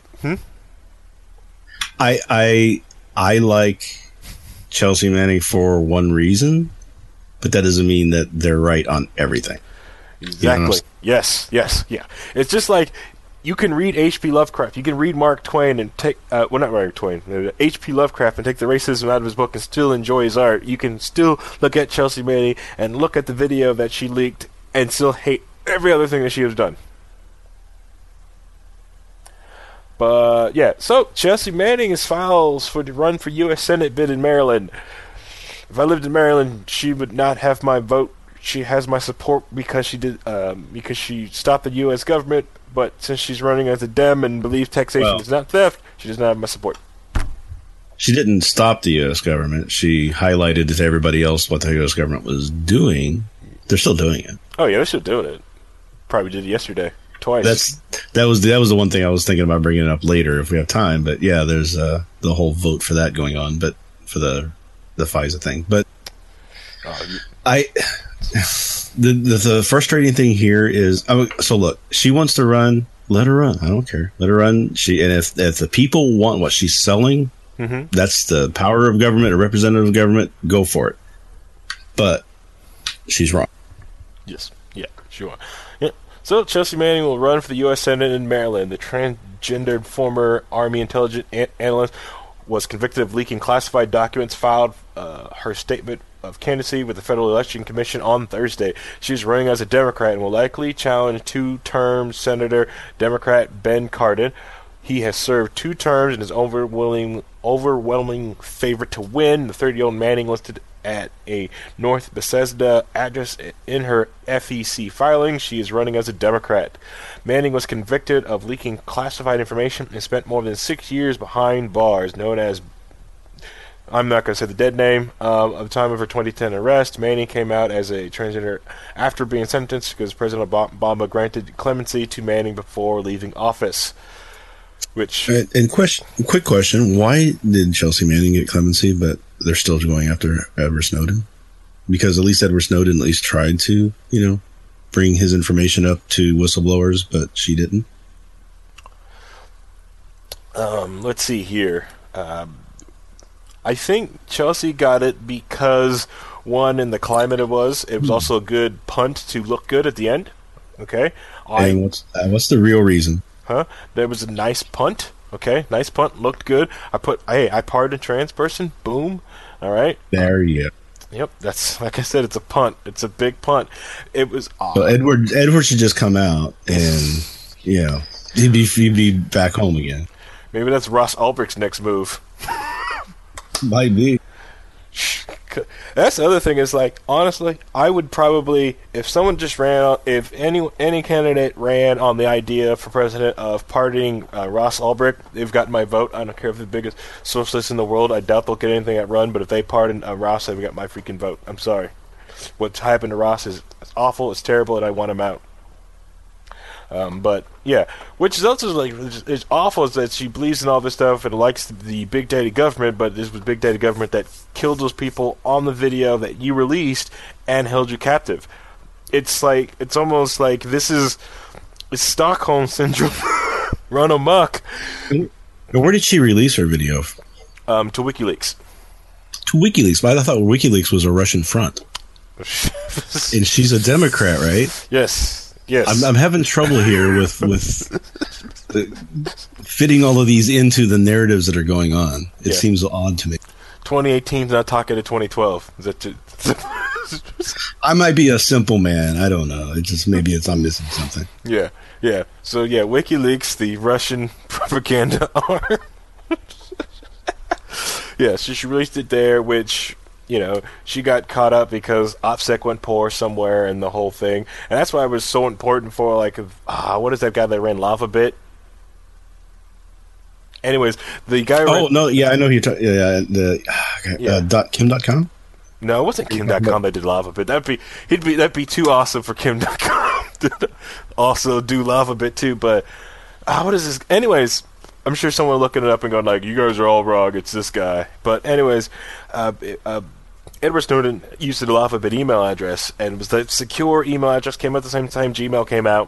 I like Chelsea Manning for one reason, but that doesn't mean that they're right on everything. Exactly. You know yes. Yeah. It's just like you can read H.P. Lovecraft. You can read Mark Twain and take not Mark Twain, H.P. Lovecraft and take the racism out of his book and still enjoy his art. You can still look at Chelsea Manning and look at the video that she leaked and still hate every other thing that she has done. But yeah, so Chelsea Manning files for the run for U.S. Senate bid in Maryland. If I lived in Maryland, she would not have my vote. She has my support because she stopped the U.S. government. But since she's running as a Dem and believes taxation is not theft, she does not have my support. She didn't stop the U.S. government. She highlighted to everybody else what the U.S. government was doing. They're still doing it. Oh yeah, they're still doing it. Probably did it yesterday, twice. That was the one thing I was thinking about bringing up later if we have time. But yeah, there's the whole vote for that going on, but for the FISA thing. But the frustrating thing here is, so look, she wants to run. Let her run. I don't care. Let her run. If the people want what she's selling, that's the power of government or representative of government. Go for it. But she's wrong. Yes. Yeah. Sure. Yeah. So Chelsea Manning will run for the U.S. Senate in Maryland. The transgendered former Army intelligence analyst was convicted of leaking classified documents, filed her statement of candidacy with the Federal Election Commission on Thursday. She's running as a Democrat and will likely challenge two-term Senator Democrat Ben Cardin. He has served 2 terms and is overwhelming favorite to win. The 30-year-old Manning listed at a North Bethesda address in her FEC filing. She is running as a Democrat. Manning was convicted of leaking classified information and spent more than 6 years behind bars, known as, I'm not going to say the dead name, at the time of her 2010 arrest. Manning came out as a transgender after being sentenced because President Obama granted clemency to Manning before leaving office. Which quick question: why did Chelsea Manning get clemency, but they're still going after Edward Snowden? Because at least Edward Snowden at least tried to, bring his information up to whistleblowers, but she didn't. Let's see here. I think Chelsea got it because, one, in the climate it was also a good punt to look good at the end. Okay? And what's the real reason? There was a nice punt. Okay? Nice punt. Looked good. I pardoned a trans person. Boom. All right? There you go. Yep. That's, like I said, it's a punt. It's a big punt. It was odd. So Edward should just come out and, he'd be back home again. Maybe that's Ross Ulbricht's next move. Might be. That's the other thing is, honestly, I would probably, if someone just if any candidate ran on the idea for president of pardoning Ross Ulbricht, they've got my vote. I don't care if they're the biggest socialist in the world. I doubt they'll get anything at run, but if they pardon Ross, they've got my freaking vote. I'm sorry. What's happened to Ross is awful, it's terrible, and I want him out. But yeah, which is also is awful is that she believes in all this stuff and likes the big data government, but this was big data government that killed those people on the video that you released and held you captive. It's almost like it's Stockholm syndrome run amok. Where did she release her video? To WikiLeaks. To WikiLeaks, but I thought WikiLeaks was a Russian front. And she's a Democrat, right? Yes. Yes. I'm having trouble here with fitting all of these into the narratives that are going on. It seems odd to me. 2018 is not talking to 2012. Is that I might be a simple man. I don't know. I'm missing something. Yeah. So WikiLeaks, the Russian propaganda arm. Yeah, so she released it there, which, she got caught up because OPSEC went poor somewhere and the whole thing. And that's why it was so important for, what is that guy that ran LavaBit? Anyways, the guy... I know who you're talking... Kim.com? No, it wasn't Kim.com that did LavaBit. That'd be too awesome for Kim.com to also do LavaBit too, but... what is this? Anyways... I'm sure someone looking it up and going you guys are all wrong, it's this guy. But anyways, Edward Snowden used the Alphabet email address, and it was the secure email address came out at the same time Gmail came out.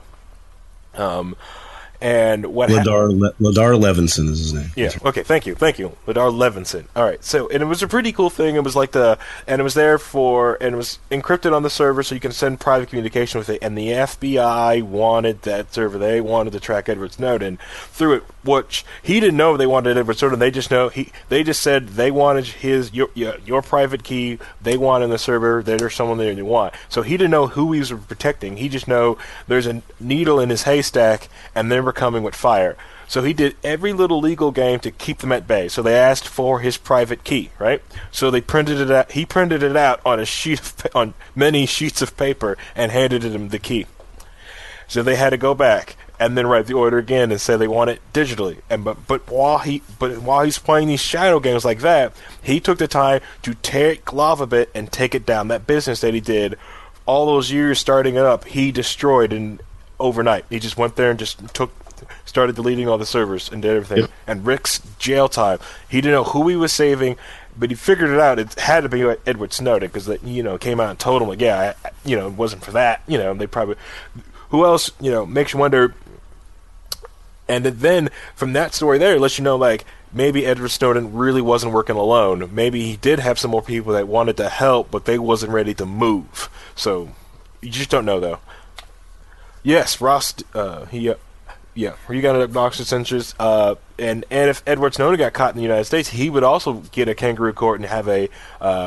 And what Ladar Levinson is his name. Yeah. Okay. Thank you. Ladar Levinson. All right. So, and it was a pretty cool thing. It was like and it was there and it was encrypted on the server, so you can send private communication with it. And the FBI wanted that server. They wanted to track Edward Snowden through it, which he didn't know they wanted Edward Snowden. They just said they wanted your private key. They wanted the server. There's someone there you want. So he didn't know who he was protecting. He just know there's a needle in his haystack, and they were coming with fire. So he did every little legal game to keep them at bay. So they asked for his private key, right? So they printed it out. He printed it out on on many sheets of paper and handed him the key. So they had to go back and then write the order again and say they want it digitally. And but while he's playing these shadow games like that, he took the time to take Lavabit and take it down. That business that he did all those years starting it up, he destroyed in overnight. He just went there and just started deleting all the servers and did everything. Yep. And Rick's jail time, he didn't know who he was saving, but he figured it out. It had to be Edward Snowden because came out and told him it wasn't for that. They probably who else makes you wonder. And then from that story there, it lets you know maybe Edward Snowden really wasn't working alone. Maybe he did have some more people that wanted to help, but they wasn't ready to move. So you just don't know though. Yes, Ross. Yeah, you got an obnoxious interest. And if Edward Snowden got caught in the United States, he would also get a kangaroo court and have a.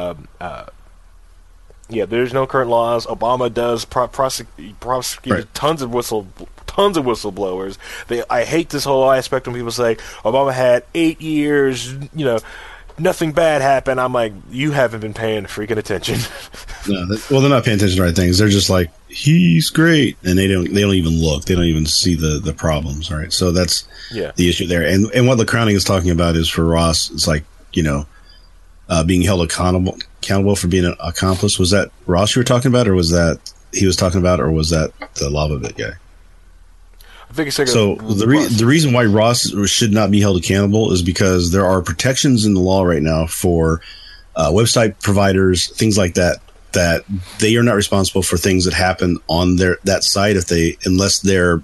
There's no current laws. Obama does prosecute right. tons of whistleblowers. I hate this whole aspect when people say Obama had 8 years. Nothing bad happened. I'm like, you haven't been paying freaking attention. No, they're not paying attention to the right things. They're just like, he's great, and they don't even look. They don't even see the problems. All right, so that's the issue there. And what the crowning is talking about is for Ross. It's like being held accountable for being an accomplice. Was that Ross you were talking about, or was that he was talking about, or was that the Lavabit guy? I think it's the reason why Ross should not be held accountable is because there are protections in the law right now for website providers, things like that they are not responsible for things that happen on that site unless they're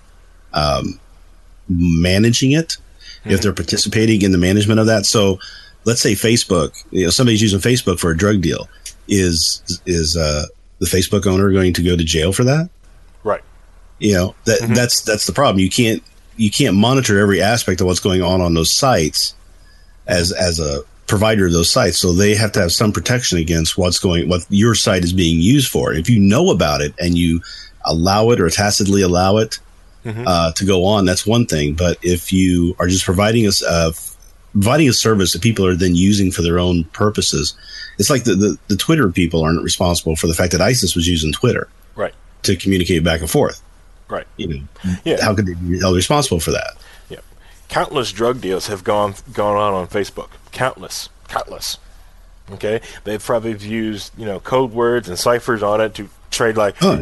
managing it, if they're participating in the management of that. So let's say Facebook, somebody's using Facebook for a drug deal. Is the Facebook owner going to go to jail for that? Right. That's the problem. You can't monitor every aspect of what's going on those sites as a provider of those sites. So they have to have some protection against what your site is being used for. If you know about it and you allow it or tacitly allow it to go on, that's one thing. But if you are just providing a service that people are then using for their own purposes, it's like the Twitter people aren't responsible for the fact that ISIS was using Twitter to communicate back and forth. Right. How could they be held responsible for that? Yeah. Countless drug deals have gone on Facebook. Countless. Okay? They've probably used, code words and ciphers on it to trade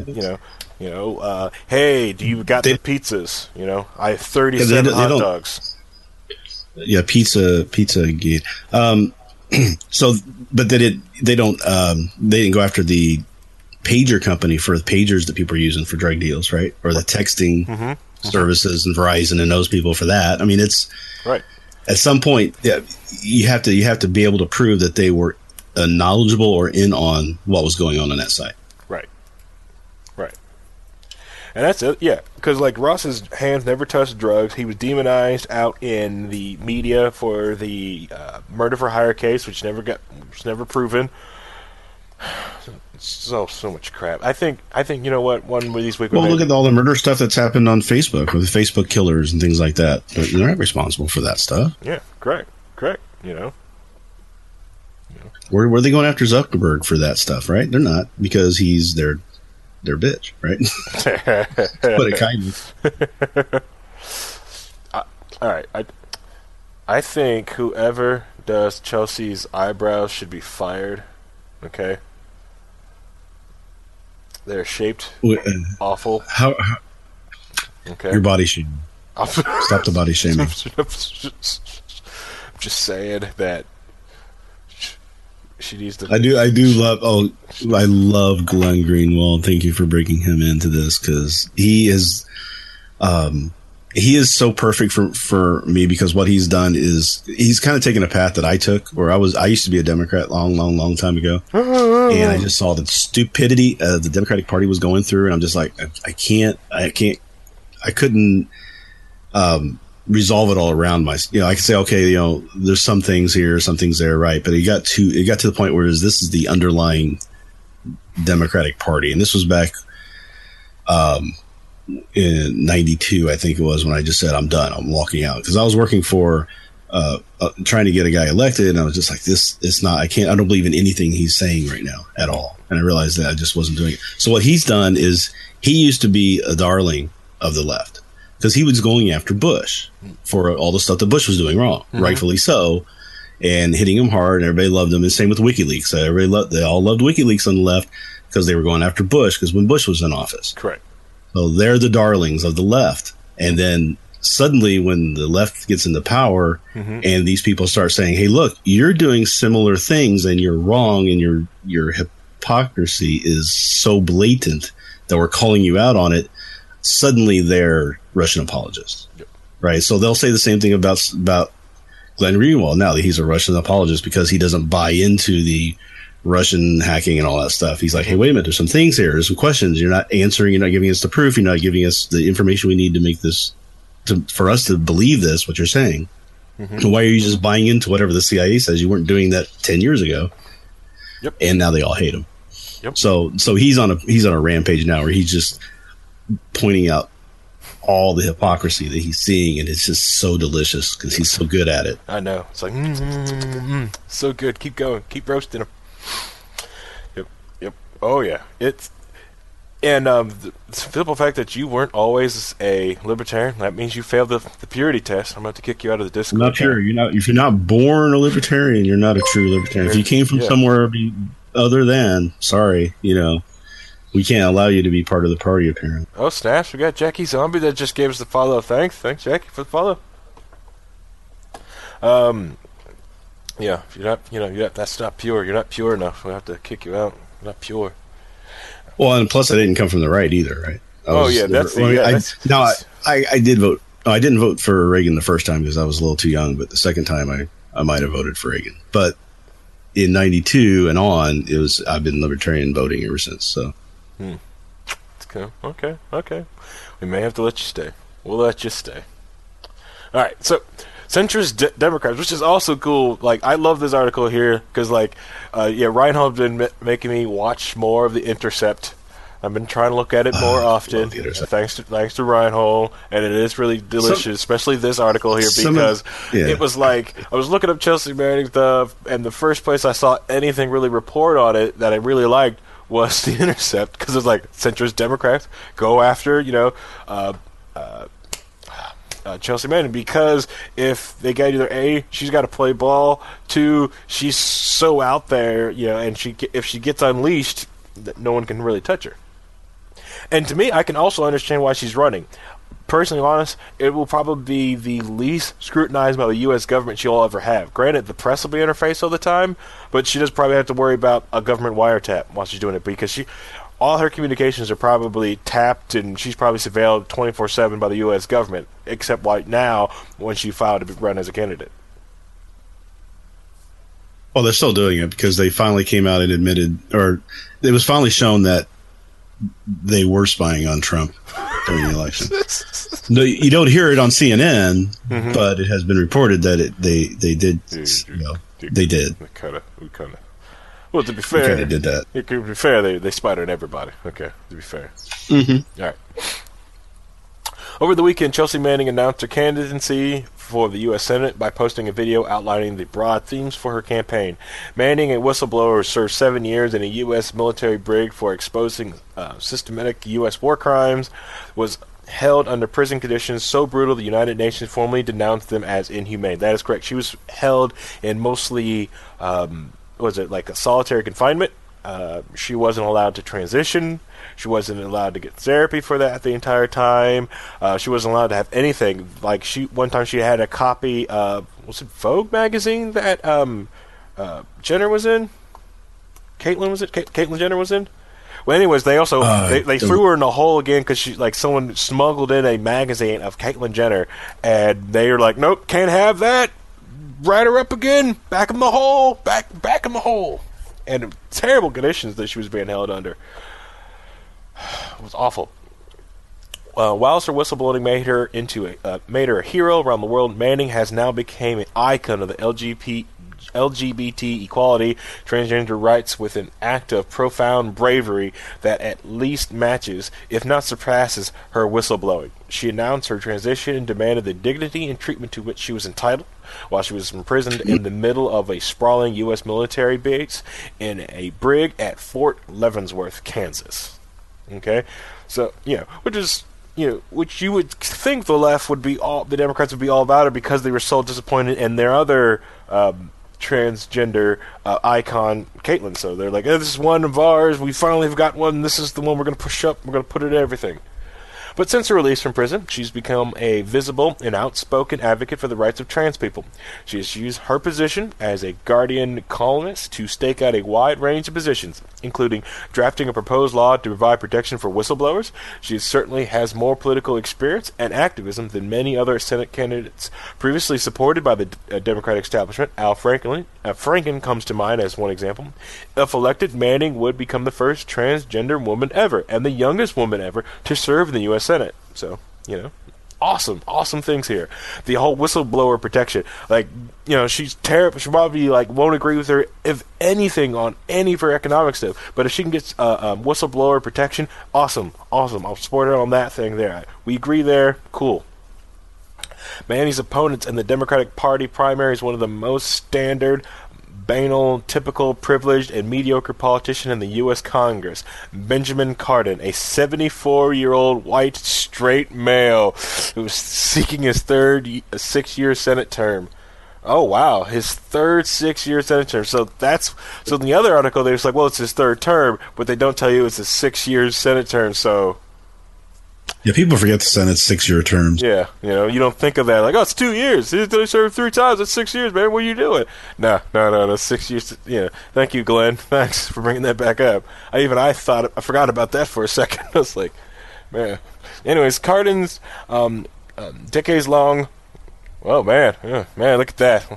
hey, do you got the pizzas? I have 37 hot dogs. Yeah, pizza gate. So, but they didn't go after the pager company for the pagers that people are using for drug deals, right? Or the texting services and Verizon and those people for that. I mean, it's right. At some point, you have to be able to prove that they were knowledgeable or in on what was going on that site. Right. And that's it, yeah. Because Ross's hands never touched drugs. He was demonized out in the media for the murder for hire case, which was never proven. So much crap. I think you know what? One of these weeks. Well, look at all the murder stuff that's happened on Facebook with Facebook killers and things like that. They're not responsible for that stuff. Yeah, correct. Where are they going after Zuckerberg for that stuff? Right? They're not, because he's their bitch, right? Put it kindly. All right. I think whoever does Chelsea's eyebrows should be fired. Okay. They're shaped awful. How okay. Your body shaming. Stop the body shaming. I'm just saying that She needs to. I do love. Oh, I love Glenn Greenwald. Thank you for bringing him into this because he is so perfect for me because what he's done is he's kind of taken a path that I took where I used to be a Democrat long time ago, and I just saw the stupidity the Democratic Party was going through, and I'm just like, I couldn't resolve it all around my, I could say, okay, there's some things here, some things there, right? But it got to the point where this is the underlying Democratic Party, and this was back in '92, I think it was, when I just said I'm done, I'm walking out, because I was working for trying to get a guy elected, and I was just like, I don't believe in anything he's saying right now at all, and I realized that I just wasn't doing it. So what he's done is he used to be a darling of the left, because he was going after Bush for all the stuff that Bush was doing wrong, rightfully so, and hitting him hard, and everybody loved him. And same with WikiLeaks. They all loved WikiLeaks on the left because they were going after Bush, because when Bush was in office. Correct. So they're the darlings of the left. And then suddenly when the left gets into power and these people start saying, hey, look, you're doing similar things and you're wrong, and your hypocrisy is so blatant that we're calling you out on it, suddenly they're Russian apologists, right? So they'll say the same thing about Glenn Greenwald now that he's a Russian apologist because he doesn't buy into the Russian hacking and all that stuff. He's like, hey, wait a minute, there's some things here, there's some questions you're not answering, you're not giving us the proof, you're not giving us the information we need to make this, for us to believe this, what you're saying. Why are you just buying into whatever the CIA says? You weren't doing that 10 years ago. Yep. And now they all hate him. Yep. So he's on a rampage now where he's just pointing out all the hypocrisy that he's seeing, and it's just so delicious because he's so good at it. I know. It's like, so good. Keep going. Keep roasting him. Yep. Oh, yeah. And the simple fact that you weren't always a libertarian, that means you failed the purity test. I'm about to kick you out of the Discord. Not pure. If you're not born a libertarian, you're not a true libertarian. If you came from somewhere other than, sorry, we can't allow you to be part of the party, apparently. Oh, snaps. We got Jackie Zombie that just gave us the follow. Thanks, Jackie, for the follow. Yeah, if you're not, that's not pure. You're not pure enough. We'll have to kick you out. You're not pure. Well, and plus I didn't come from the right either, right? I did vote. I didn't vote for Reagan the first time because I was a little too young, but the second time I might have voted for Reagan. But in '92 and on, I've been libertarian voting ever since, so. Okay. We may have to let you stay. We'll let you stay. All right. So, centrist Democrats, which is also cool. Like, I love this article here because, Reinhold's been making me watch more of The Intercept. I've been trying to look at it more often, thanks to Reinhold, and it is really delicious, especially this article here, because it was like, I was looking up Chelsea Manning stuff, and the first place I saw anything really report on it that I really liked was The Intercept, because it's like, centrist Democrats go after, Chelsea Manning, because if they get either A, she's got to play ball, 2, she's so out there, and if she gets unleashed, that no one can really touch her. And to me, I can also understand why she's running. Personally honest, it will probably be the least scrutinized by the U.S. government she'll ever have. Granted, the press will be in her face all the time, but she does probably have to worry about a government wiretap while she's doing it, because all her communications are probably tapped, and she's probably surveilled 24/7 by the U.S. government, except right now when she filed to run as a candidate. Well, they're still doing it because they finally came out and admitted, or it was finally shown that they were spying on Trump during the election. No, you don't hear it on CNN, but it has been reported that they did. They did. We kind of. Well, to be fair, we kind of did that. To be fair, they spied on everybody. Okay, to be fair. All right. Over the weekend, Chelsea Manning announced her candidacy for the U.S. Senate by posting a video outlining the broad themes for her campaign. Manning, a whistleblower, served 7 years in a U.S. military brig for exposing systematic U.S. war crimes, was held under prison conditions so brutal the United Nations formally denounced them as inhumane. That is correct. She was held in mostly, like a solitary confinement. She wasn't allowed to transition. She wasn't allowed to get therapy for that the entire time. She wasn't allowed to have anything. Like, one time she had a copy of, was it Vogue magazine that Jenner was in? Caitlyn was it? Caitlyn Jenner was in. Well, anyways, they also they threw her in the hole again because someone smuggled in a magazine of Caitlyn Jenner, and they were like, nope, can't have that. Write her up again. Back in the hole. Back in the hole. And terrible conditions that she was being held under. It was awful. Whilst her whistleblowing made her a hero around the world, Manning has now become an icon of the LGBT equality, transgender rights with an act of profound bravery that at least matches, if not surpasses, her whistleblowing. She announced her transition and demanded the dignity and treatment to which she was entitled while she was imprisoned in the middle of a sprawling U.S. military base in a brig at Fort Leavenworth, Kansas. Okay? So, which you would think the left would be the Democrats would be all about it because they were so disappointed in their other transgender icon, Caitlyn. So they're like, this is one of ours. We finally have got one. This is the one we're going to push up. We're going to put it in everything. But since her release from prison, she's become a visible and outspoken advocate for the rights of trans people. She has used her position as a Guardian columnist to stake out a wide range of positions, including drafting a proposed law to provide protection for whistleblowers. She certainly has more political experience and activism than many other Senate candidates previously supported by the Democratic establishment. Al Franken comes to mind as one example. If elected, Manning would become the first transgender woman ever and the youngest woman ever to serve in the U.S. Senate. So, awesome things here. The whole whistleblower protection, she's terrible. She'll probably won't agree with her if anything on any of her economic stuff. But if she can get whistleblower protection, awesome. I'll support her on that thing there. We agree there. Cool. Manning's opponents in the Democratic Party primary is one of the most standard, banal, typical, privileged, and mediocre politician in the U.S. Congress, Benjamin Cardin, a 74-year-old white straight male who is seeking his third 6-year Senate term. Oh, wow, his third 6-year Senate term. So in the other article, they're just like, well, it's his third term, but they don't tell you it's a 6-year Senate term, so... Yeah, people forget the Senate's 6-year terms. Yeah, you don't think of that. Like, oh, it's 2 years. They served 3 times. That's 6 years, man. What are you doing? No, 6 years. Yeah, thank you, Glenn. Thanks for bringing that back up. I forgot about that for a second. I was like, man. Anyways, Cardin's decades-long... Oh, man. Yeah, man, look at that.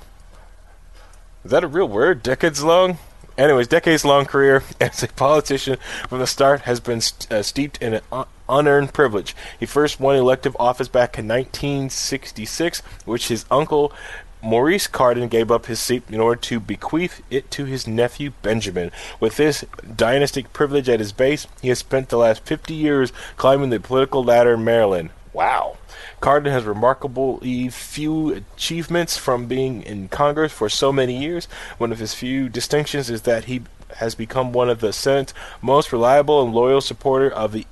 Is that a real word? Decades-long? Anyways, decades-long career as a politician from the start has been steeped in an unearned privilege. He first won elective office back in 1966, which his uncle Maurice Cardin gave up his seat in order to bequeath it to his nephew Benjamin. With this dynastic privilege at his base, he has spent the last 50 years climbing the political ladder in Maryland. Wow. Cardin has remarkably few achievements from being in Congress for so many years. One of his few distinctions is that he has become one of the Senate's most reliable and loyal supporter of the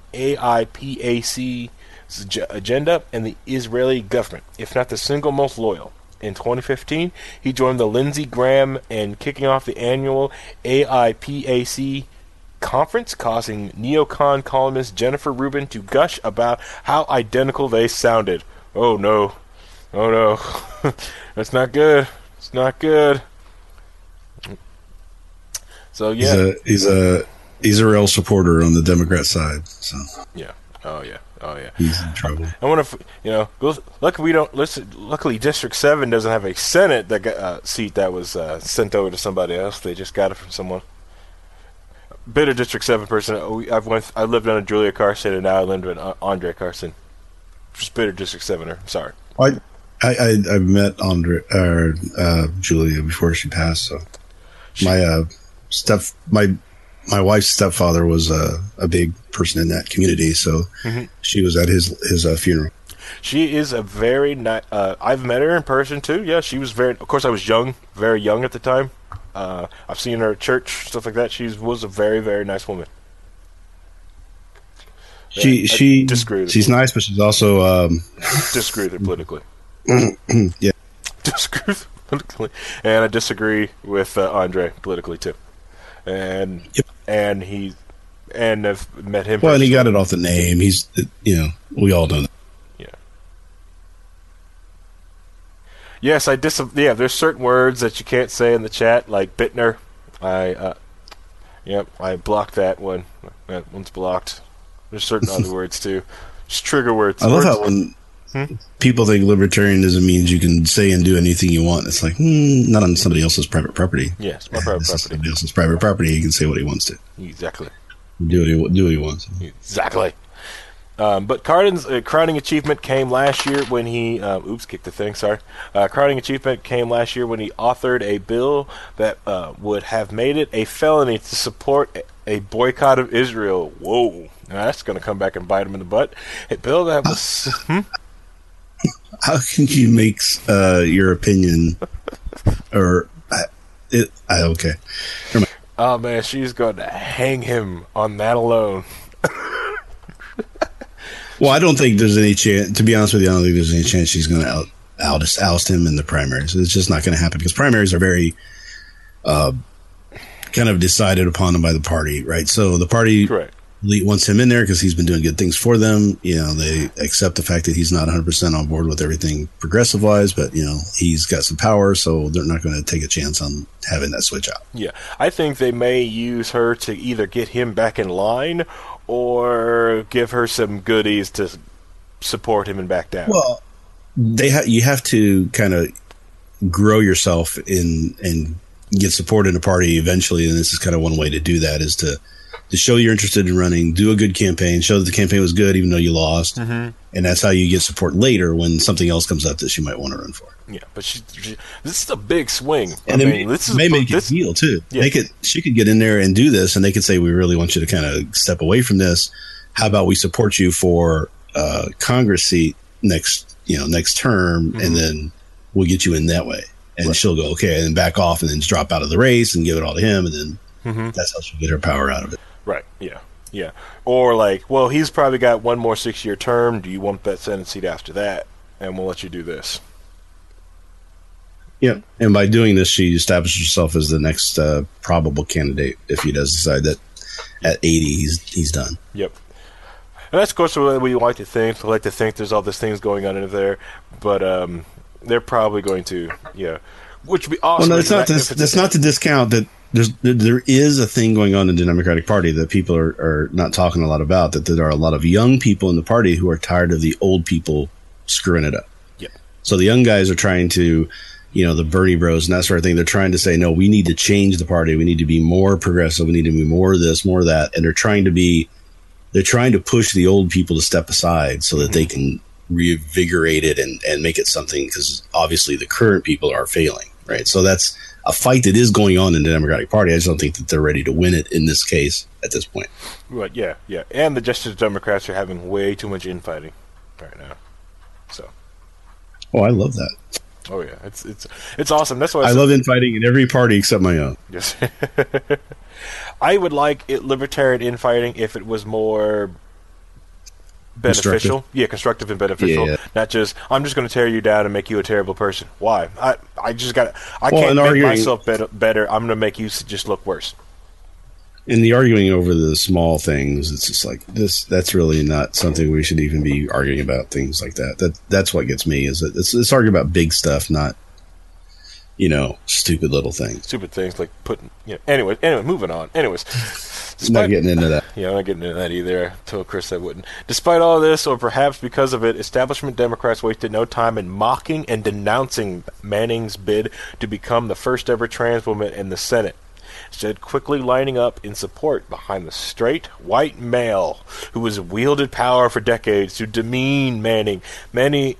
AIPAC agenda and the Israeli government, if not the single most loyal. In 2015, he joined the Lindsey Graham in kicking off the annual AIPAC conference, causing neocon columnist Jennifer Rubin to gush about how identical they sounded. Oh no. That's not good. It's not good. So yeah, he's a Israel supporter on the Democrat side. So yeah. Oh yeah. He's in trouble. I wonder if luckily we don't listen. Luckily, District 7 doesn't have a Senate seat that was sent over to somebody else. They just got it from someone. Bitter District 7 person. I lived under Julia Carson, and now I live under Andre Carson. Just bitter District 7er. Sorry. I met Julia before she passed. So my wife's stepfather was a big person in that community, so she was at his funeral. She is a very nice. I've met her in person too. Yeah, she was very. Of course, I was very young at the time. I've seen her at church, stuff like that. She was a very, very nice woman. She disagree with her. She's nice, but she's also disagree with her politically. Yeah, disagree with her politically, and I disagree with Andre politically too. And I've met him. Well, and he got it off the name. He's we all know that. Yeah. Yes, there's certain words that you can't say in the chat, like Bittner. Yep, I blocked that one. That one's blocked. There's certain other words too. Just trigger words. I love how when people think libertarianism means you can say and do anything you want. It's like, not on somebody else's private property. Yeah, it's my private property. Somebody else's private property. He can say what he wants to. Exactly. Do what he wants. Exactly. But Cardin's crowning achievement came last year when he kicked the thing. Sorry. Crowning achievement came last year when he authored a bill that would have made it a felony to support a boycott of Israel. Whoa. Now that's going to come back and bite him in the butt. A bill that was... How can you make your opinion or... okay. Oh, man, she's going to hang him on that alone. Well, I don't think there's any chance. To be honest with you, I don't think there's any chance she's going to oust him in the primaries. It's just not going to happen because primaries are very kind of decided upon by the party, right? So the party wants him in there because he's been doing good things for them. You know, they accept the fact that he's not 100% on board with everything progressive-wise, but, you know, he's got some power, so they're not going to take a chance on having that switch out. Yeah, I think they may use her to either get him back in line or give her some goodies to support him and back down. Well, you have to kind of grow yourself and get support in a party eventually, and this is kind of one way to do that, is to show you're interested in running, do a good campaign, show that the campaign was good even though you lost, and that's how you get support later when something else comes up that she might want to run for. Yeah, but this is a big swing. And this may make it a deal, too. Yeah. She could get in there and do this, and they could say, we really want you to kind of step away from this. How about we support you for Congress seat next term, and then we'll get you in that way. And she'll go, okay, and then back off and then just drop out of the race and give it all to him, and then that's how she'll get her power out of it. Right, yeah. Or like, well, he's probably got one more 6-year term. Do you want that Senate seat after that? And we'll let you do this. Yeah, and by doing this, she establishes herself as the next probable candidate if he does decide that at 80 he's done. Yep. And that's, of course, what we like to think. We like to think there's all these things going on in there, but they're probably going to, which would be awesome. Well, no, that's not to discount that there is a thing going on in the Democratic Party that people are not talking a lot about, that there are a lot of young people in the party who are tired of the old people screwing it up. Yep. So the young guys are trying to, the Bernie bros and that sort of thing, they're trying to say, no, we need to change the party. We need to be more progressive. We need to be more of this, more of that. And they're trying to push the old people to step aside so that they can reinvigorate it and make it something, because obviously the current people are failing, right? So that's a fight that is going on in the Democratic Party. I just don't think that they're ready to win it in this case at this point. Right, yeah. And the Justice Democrats are having way too much infighting right now. So. Oh, I love that. Oh yeah, it's awesome. That's why I love infighting in every party except my own. Yes. I would like libertarian infighting if it was more beneficial. Constructive and beneficial. Yeah. Not just, I'm just going to tear you down and make you a terrible person. Why? I can't make myself better. I'm going to make you just look worse. In the arguing over the small things, it's just like this. That's really not something we should even be arguing about. Things like that. That's what gets me. Is that it's arguing about big stuff, not stupid little things. Stupid things like putting. Anyway, moving on. Anyways, not getting into that. Yeah, I'm not getting into that either. I told Chris I wouldn't. Despite all this, or perhaps because of it, establishment Democrats wasted no time in mocking and denouncing Manning's bid to become the first ever trans woman in the Senate. Instead, quickly lining up in support behind the straight white male who has wielded power for decades to demean Manning. Many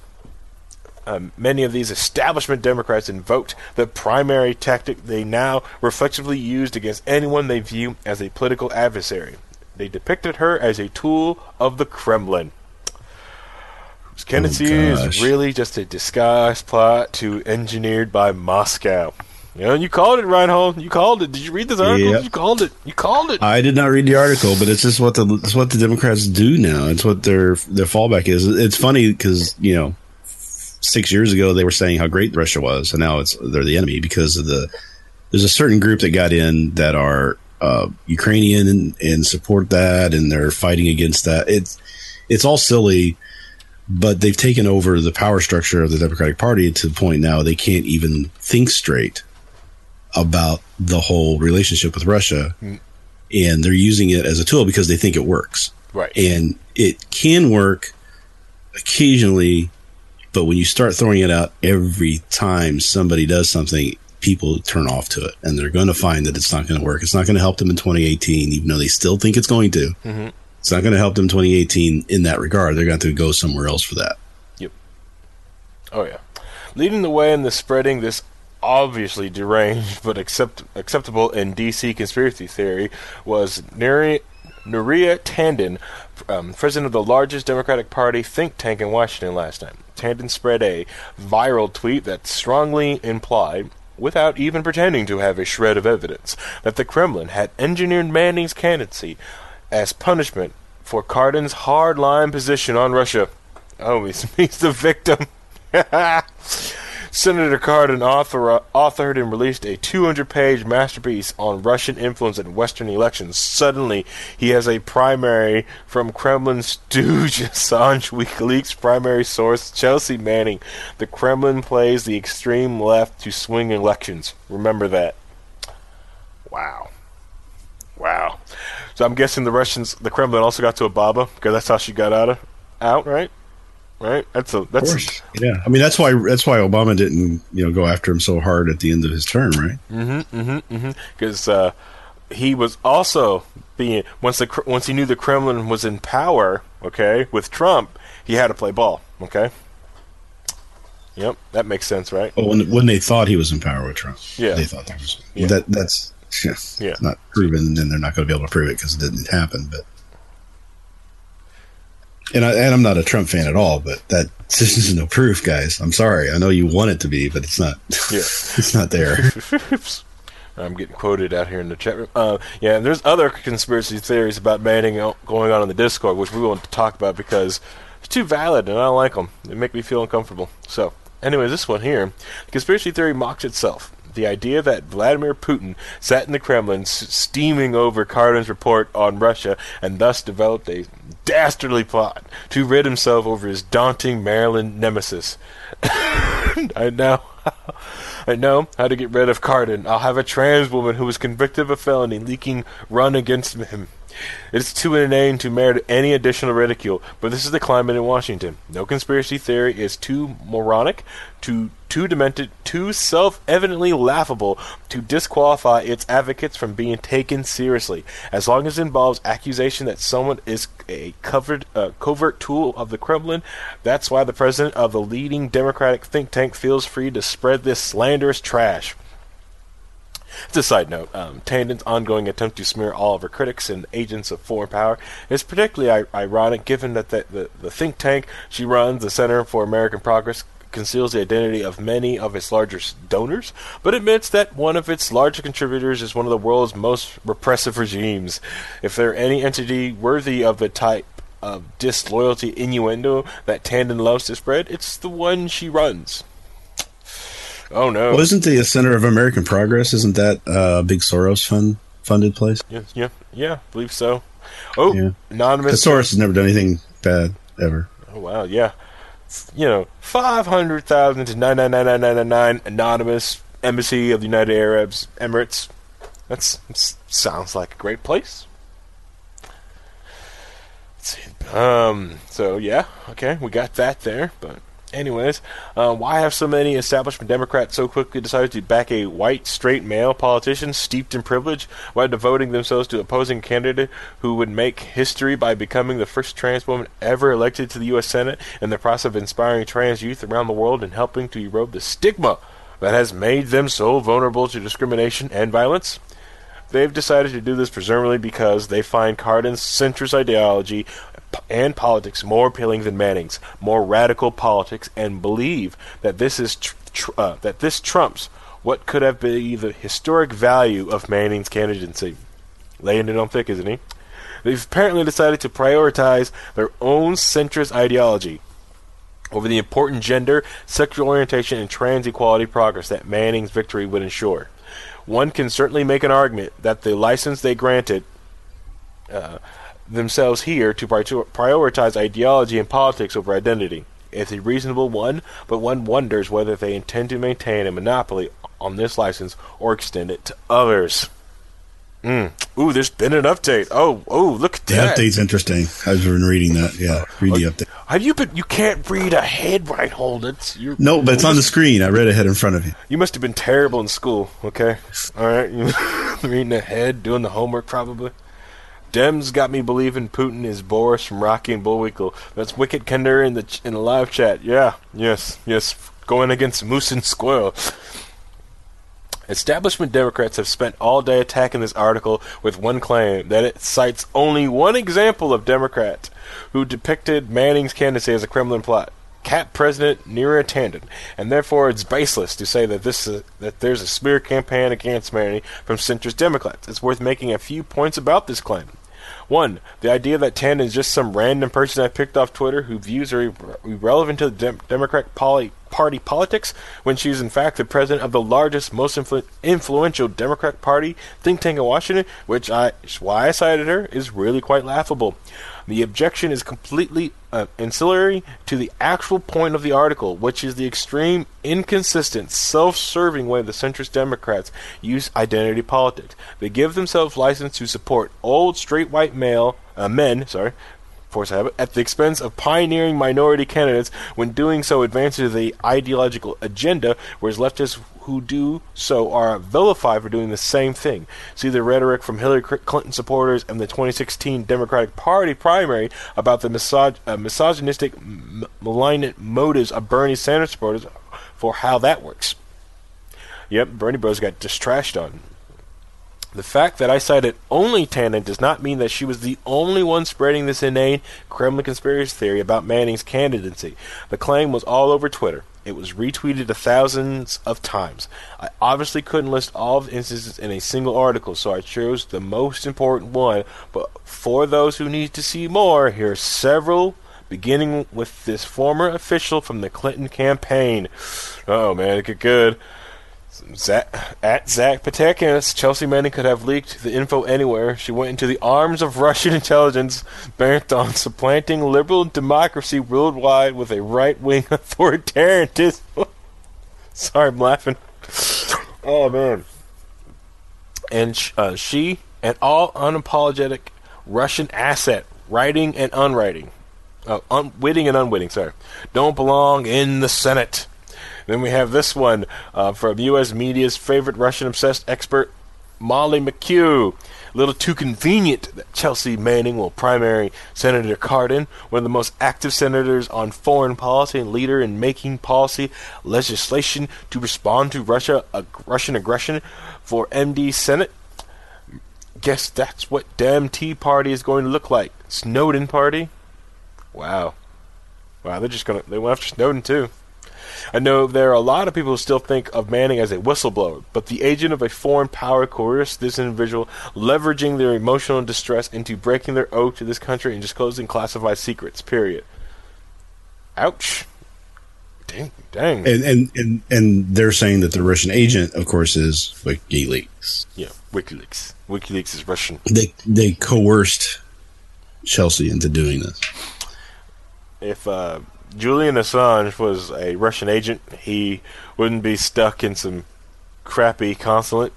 of these establishment Democrats invoked the primary tactic they now reflexively used against anyone they view as a political adversary. They depicted her as a tool of the Kremlin, whose candidacy is really just a disguised plot engineered by Moscow. You called it, Reinhold. You called it. Did you read this article? Yep. You called it. I did not read the article, but it's just what the Democrats do now. It's what their fallback is. It's funny because 6 years ago they were saying how great Russia was, and now they're the enemy because of there's a certain group that got in that are Ukrainian and support that, and they're fighting against that. It's all silly. But they've taken over the power structure of the Democratic Party to the point now they can't even think straight about the whole relationship with Russia, and they're using it as a tool because they think it works. Right. And it can work occasionally, but when you start throwing it out every time somebody does something, people turn off to it, and they're going to find that it's not going to work. It's not going to help them in 2018, even though they still think it's going to. Mm-hmm. It's not going to help them in 2018 in that regard. They're going to have to go somewhere else for that. Yep. Oh, yeah. Leading the way in the spreading this obviously deranged but acceptable in D.C. conspiracy theory was Nuria Tandon, president of the largest Democratic Party think tank in Washington last night. Tandon spread a viral tweet that strongly implied, without even pretending to have a shred of evidence, that the Kremlin had engineered Manning's candidacy as punishment for Cardin's hardline position on Russia. Oh, he's the victim. Senator Cardin authored and released a 200-page masterpiece on Russian influence in Western elections. Suddenly, he has a primary from Kremlin stooge Assange, WikiLeaks primary source Chelsea Manning. The Kremlin plays the extreme left to swing elections. Remember that. Wow. So I'm guessing the Kremlin also got to Obama, because that's how she got out, right? Right. That's yeah. I mean, that's why Obama didn't go after him so hard at the end of his term, right? Because he was also being once he knew the Kremlin was in power, okay, with Trump, he had to play ball, okay. Yep, that makes sense, right? Oh, when they thought he was in power with Trump, yeah, they thought that was that's not proven, and they're not going to be able to prove it because it didn't happen, but. And I'm not a Trump fan at all, but that this is no proof, guys. I'm sorry. I know you want it to be, but it's not. Yeah. It's not there. I'm getting quoted out here in the chat room. Yeah, and there's other conspiracy theories about Manning going on in the Discord, which we want to talk about because it's too valid, and I don't like them. They make me feel uncomfortable. So, anyway, this one here, the conspiracy theory mocks itself. The idea that Vladimir Putin sat in the Kremlin steaming over Cardin's report on Russia and thus developed a dastardly plot to rid himself over his daunting Maryland nemesis. I know how to get rid of Cardin. I'll have a trans woman who was convicted of a felony leaking run against him. It's too inane to merit any additional ridicule, but this is the climate in Washington. No conspiracy theory is too moronic, too demented, too self-evidently laughable to disqualify its advocates from being taken seriously. As long as it involves accusation that someone is a covert tool of the Kremlin, that's why the president of the leading Democratic think tank feels free to spread this slanderous trash. It's a side note. Tandon's ongoing attempt to smear all of her critics and agents of foreign power is particularly ironic given that the think tank she runs, the Center for American Progress, conceals the identity of many of its largest donors, but admits that one of its larger contributors is one of the world's most repressive regimes. If there any entity worthy of the type of disloyalty innuendo that Tandon loves to spread, it's the one she runs. Oh no! Well, isn't the Center of American Progress? Isn't that a big Soros funded place? Yeah, I believe so. Oh, yeah. Anonymous. Soros has never done anything bad ever. Oh wow, yeah. 500,000 to 9999999 anonymous embassy of the United Arab Emirates. That sounds like a great place. Let's see. So yeah, okay, we got that there, but. Anyways, why have so many establishment Democrats so quickly decided to back a white, straight male politician steeped in privilege while devoting themselves to opposing a candidate who would make history by becoming the first trans woman ever elected to the U.S. Senate in the process of inspiring trans youth around the world and helping to erode the stigma that has made them so vulnerable to discrimination and violence? They've decided to do this presumably because they find Cardin's centrist ideology and politics more appealing than Manning's, more radical politics, and believe that this is that this trumps what could have been the historic value of Manning's candidacy. Laying it on thick, isn't he? They've apparently decided to prioritize their own centrist ideology over the important gender, sexual orientation, and trans equality progress that Manning's victory would ensure. One can certainly make an argument that the license they granted themselves here to prioritize ideology and politics over identity. It's a reasonable one, but one wonders whether they intend to maintain a monopoly on this license or extend it to others. Ooh, there's been an update. Oh, look at that. The update's interesting. I've been reading that. Yeah, read the update. Have you been? You can't read ahead, Reinhold. No, but it's on the screen. I read ahead in front of you. You must have been terrible in school. Okay, all right. You reading ahead, doing the homework, probably. Dems got me believing Putin is Boris from Rocky and Bullwinkle. That's Wicked Kender in the live chat. Yeah, yes, going against Moose and Squirrel. Establishment Democrats have spent all day attacking this article with one claim, that it cites only one example of Democrat who depicted Manning's candidacy as a Kremlin plot, CAP President Neera Tanden, and therefore it's baseless to say that that there's a smear campaign against Manning from centrist Democrats. It's worth making a few points about this claim. 1. The idea that Tanden is just some random person I picked off Twitter whose views are irrelevant to the Democratic Party politics, when she's in fact the president of the largest, most influential Democratic Party think tank in Washington, which why I cited her, is really quite laughable. The objection is completely ancillary to the actual point of the article, which is the extreme, inconsistent, self-serving way the centrist Democrats use identity politics. They give themselves license to support old, straight white men, force habit, at the expense of pioneering minority candidates. When doing so advances the ideological agenda, whereas leftists who do so are vilified for doing the same thing. See the rhetoric from Hillary Clinton supporters and the 2016 Democratic Party primary about the misogynistic, malignant motives of Bernie Sanders supporters for how that works. Yep, Bernie Bros got just trashed on. The fact that I cited only Tanden does not mean that she was the only one spreading this inane Kremlin conspiracy theory about Manning's candidacy. The claim was all over Twitter. It was retweeted thousands of times. I obviously couldn't list all of the instances in a single article, so I chose the most important one. But for those who need to see more, here are several, beginning with this former official from the Clinton campaign. Oh man, it get good. At Zach Patekis, Chelsea Manning could have leaked the info anywhere. She went into the arms of Russian intelligence bent on supplanting liberal democracy worldwide with a right-wing authoritarianism. Sorry, I'm laughing. Oh, man. And she, an all unapologetic Russian asset, writing and unwriting, witting and unwitting, don't belong in the Senate. Then we have this one from U.S. media's favorite Russian-obsessed expert, Molly McHugh. A little too convenient that Chelsea Manning will primary Senator Cardin, one of the most active senators on foreign policy and leader in making policy legislation to respond to Russian aggression for MD Senate. Guess that's what Dem Tea Party is going to look like. Snowden Party? Wow, they went after Snowden too. I know there are a lot of people who still think of Manning as a whistleblower, but the agent of a foreign power coerced this individual, leveraging their emotional distress into breaking their oath to this country and disclosing classified secrets, period. Ouch. Dang. And they're saying that the Russian agent, of course, is WikiLeaks. Yeah, WikiLeaks. WikiLeaks is Russian. They coerced Chelsea into doing this. If Julian Assange was a Russian agent, he wouldn't be stuck in some crappy consulate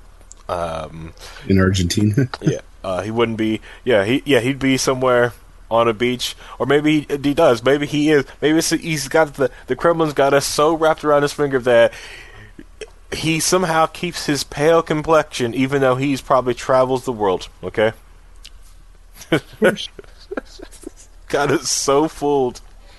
in Argentina. He wouldn't be. He'd be somewhere on a beach, or maybe he does. Maybe he is. Maybe he's got the Kremlin's got us so wrapped around his finger that he somehow keeps his pale complexion, even though he's probably travels the world. Okay, got us so fooled.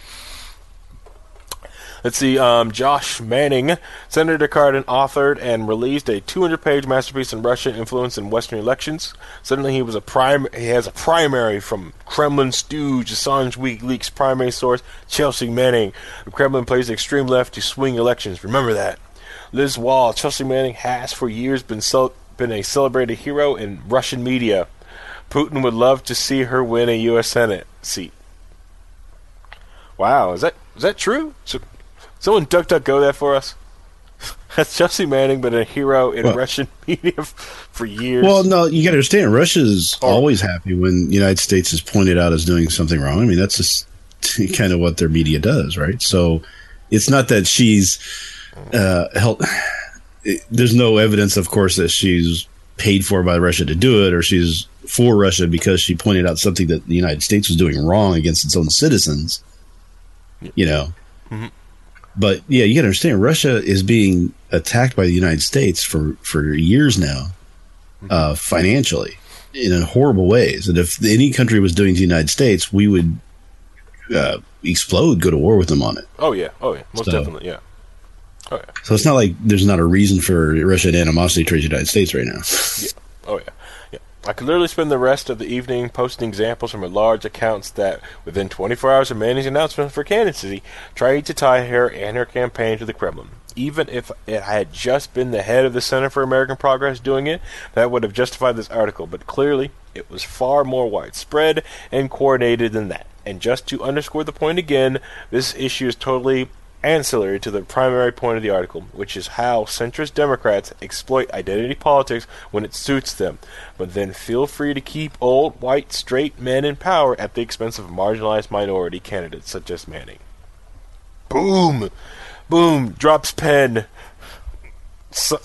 Let's see, Josh Manning, Senator Cardin authored and released a 200-page masterpiece on Russian influence in Western elections. Suddenly he has a primary from Kremlin stooge, Assange WikiLeaks primary source, Chelsea Manning. The Kremlin plays the extreme left to swing elections. Remember that. Liz Wall, Chelsea Manning has for years been a celebrated hero in Russian media. Putin would love to see her win a U.S. Senate seat. Wow, is that true? Someone DuckDuckGo that for us. That's Chelsea Manning, but a hero in Russian media for years. Well, no, you got to understand, Russia's always happy when the United States is pointed out as doing something wrong. I mean, that's just kind of what their media does, right? So it's not that she's held. there's no evidence, of course, that she's paid for by Russia to do it, or she's for Russia because she pointed out something that the United States was doing wrong against its own citizens. Mm-hmm. But yeah, you got to understand, Russia is being attacked by the United States for years now, financially, in horrible ways. And if any country was doing to the United States, we would explode, go to war with them on it. Oh yeah, most definitely, yeah. Oh yeah. So it's not like there's not a reason for Russia to animosity towards the United States right now. Yeah. Oh yeah. Yeah. I could literally spend the rest of the evening posting examples from large accounts that, within 24 hours of Manny's announcement for candidacy, tried to tie her and her campaign to the Kremlin. Even if it had just been the head of the Center for American Progress doing it, that would have justified this article. But clearly, it was far more widespread and coordinated than that. And just to underscore the point again, this issue is totally ancillary to the primary point of the article, which is how centrist Democrats exploit identity politics when it suits them, but then feel free to keep old, white, straight men in power at the expense of marginalized minority candidates such as Manning. Boom! Boom! Drops pen. So,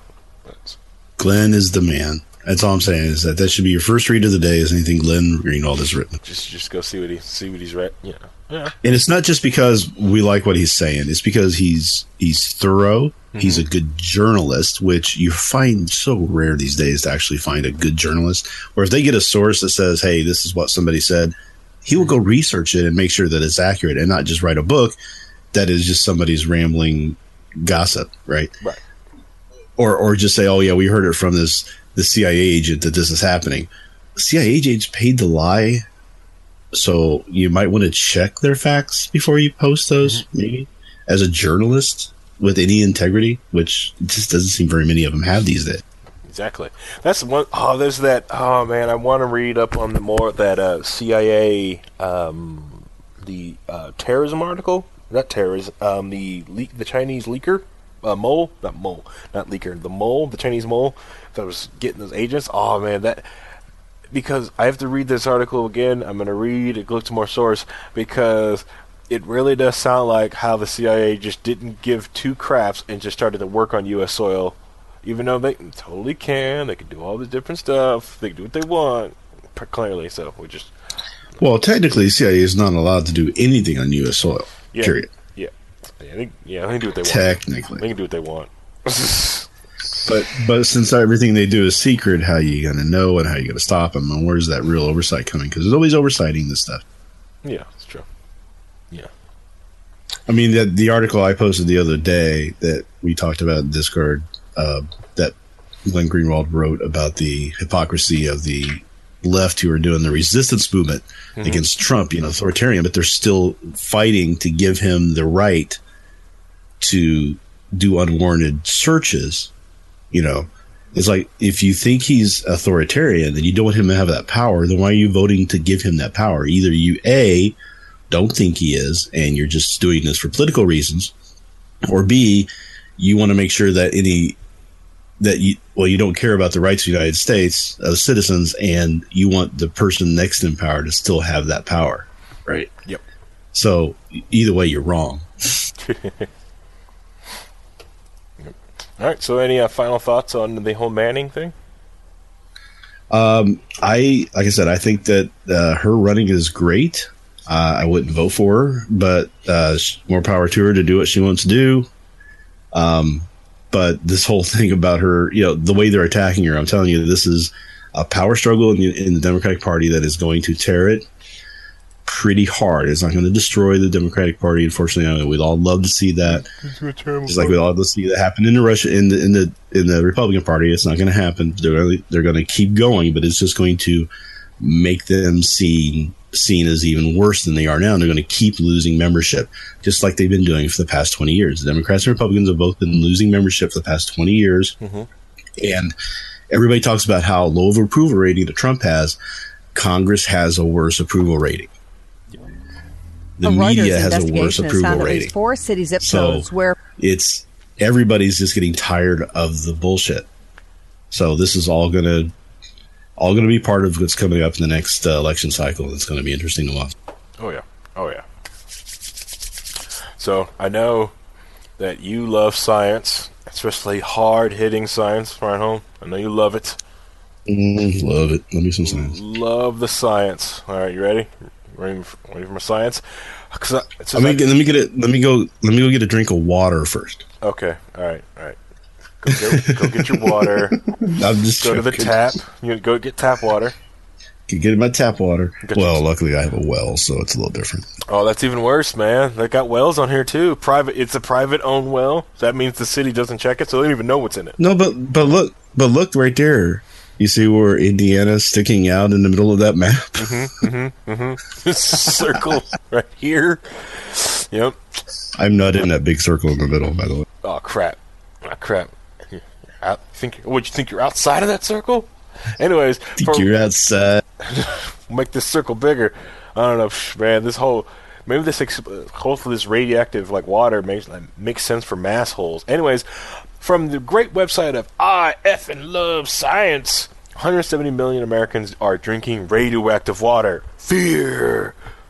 Glenn is the man. That's all I'm saying, is that should be your first read of the day, is anything Glenn Greenwald has written. Just go see what he's read. Yeah. And it's not just because we like what he's saying. It's because he's thorough. Mm-hmm. He's a good journalist, which you find so rare these days to actually find a good journalist. Or if they get a source that says, hey, this is what somebody said, he will go research it and make sure that it's accurate and not just write a book that is just somebody's rambling gossip, right? Right. Or just say, oh, yeah, we heard it from the CIA agent that this is happening. CIA agents paid to lie, so you might want to check their facts before you post those, maybe, as a journalist with any integrity, which just doesn't seem very many of them have these days. Exactly. That's one. Oh, there's that. Oh, man, I want to read up on that CIA, the terrorism article. Not terrorism. The Chinese leaker. Not leaker. The mole, the Chinese mole that was getting those agents. Oh, man, because I have to read this article again. I'm going to read it, look to more source, because it really does sound like how the CIA just didn't give two craps and just started to work on U.S. soil, even though they totally can. They can do all this different stuff. They can do what they want, clearly. So we just... Well, technically, the CIA is not allowed to do anything on U.S. soil, period. Yeah. They can do what they want. Technically. They can do what they want. But since everything they do is secret, how are you going to know and how are you going to stop them? And where's that real oversight coming? Because there's always oversighting this stuff. Yeah, it's true. Yeah. I mean, the article I posted the other day that we talked about in Discord, that Glenn Greenwald wrote about the hypocrisy of the left who are doing the resistance movement against Trump, authoritarian, but they're still fighting to give him the right to do unwarranted searches. It's like, if you think he's authoritarian and you don't want him to have that power, then why are you voting to give him that power? Either you, A, don't think he is, and you're just doing this for political reasons, or B, you want to make sure that you don't care about the rights of the United States of citizens, and you want the person next in power to still have that power, right? Yep. So either way, you're wrong. All right. So, any final thoughts on the whole Manning thing? Like I said, I think that her running is great. I wouldn't vote for her, but more power to her to do what she wants to do. But this whole thing about her, the way they're attacking her, I'm telling you, this is a power struggle in the Democratic Party that is going to tear it pretty hard. It's not going to destroy the Democratic Party. Unfortunately, we'd all love to see that. Just like we'd all love to see that happen in the Republican Party. It's not going to happen. They're going to keep going, but it's just going to make them seen as even worse than they are now. And they're going to keep losing membership, just like they've been doing for the past 20 years. The Democrats and Republicans have both been losing membership for the past 20 years. And everybody talks about how low of approval rating that Trump has. Congress has a worse approval rating. The media has a worse approval rating. 4 city zip codes where everybody's just getting tired of the bullshit. So this is all going to be part of what's coming up in the next election cycle. It's going to be interesting to watch. Oh yeah. So I know that you love science, especially hard-hitting science, Reinhold. I know you love it. Love it. Love me some science. Love the science. All right, you ready? Ready for my science? Let me go get a drink of water first. Okay. All right. Go get your water. I'm just go to the tap. You go get tap water. Get my tap water. Well, luckily I have a well, so it's a little different. Oh, that's even worse, man. They got wells on here too. Private. It's a private-owned well. That means the city doesn't check it, so they don't even know what's in it. No, but look right there. You see where Indiana's sticking out in the middle of that map? Circle right here. Yep. I'm not in that big circle in the middle, by the way. Oh crap! Would you think you're outside of that circle? Anyways, You're outside. Make this circle bigger. I don't know, man. Hopefully this radioactive water makes sense for mass holes. Anyways, from the great website of I Effin' Love Science, 170 million Americans are drinking radioactive water. Fear.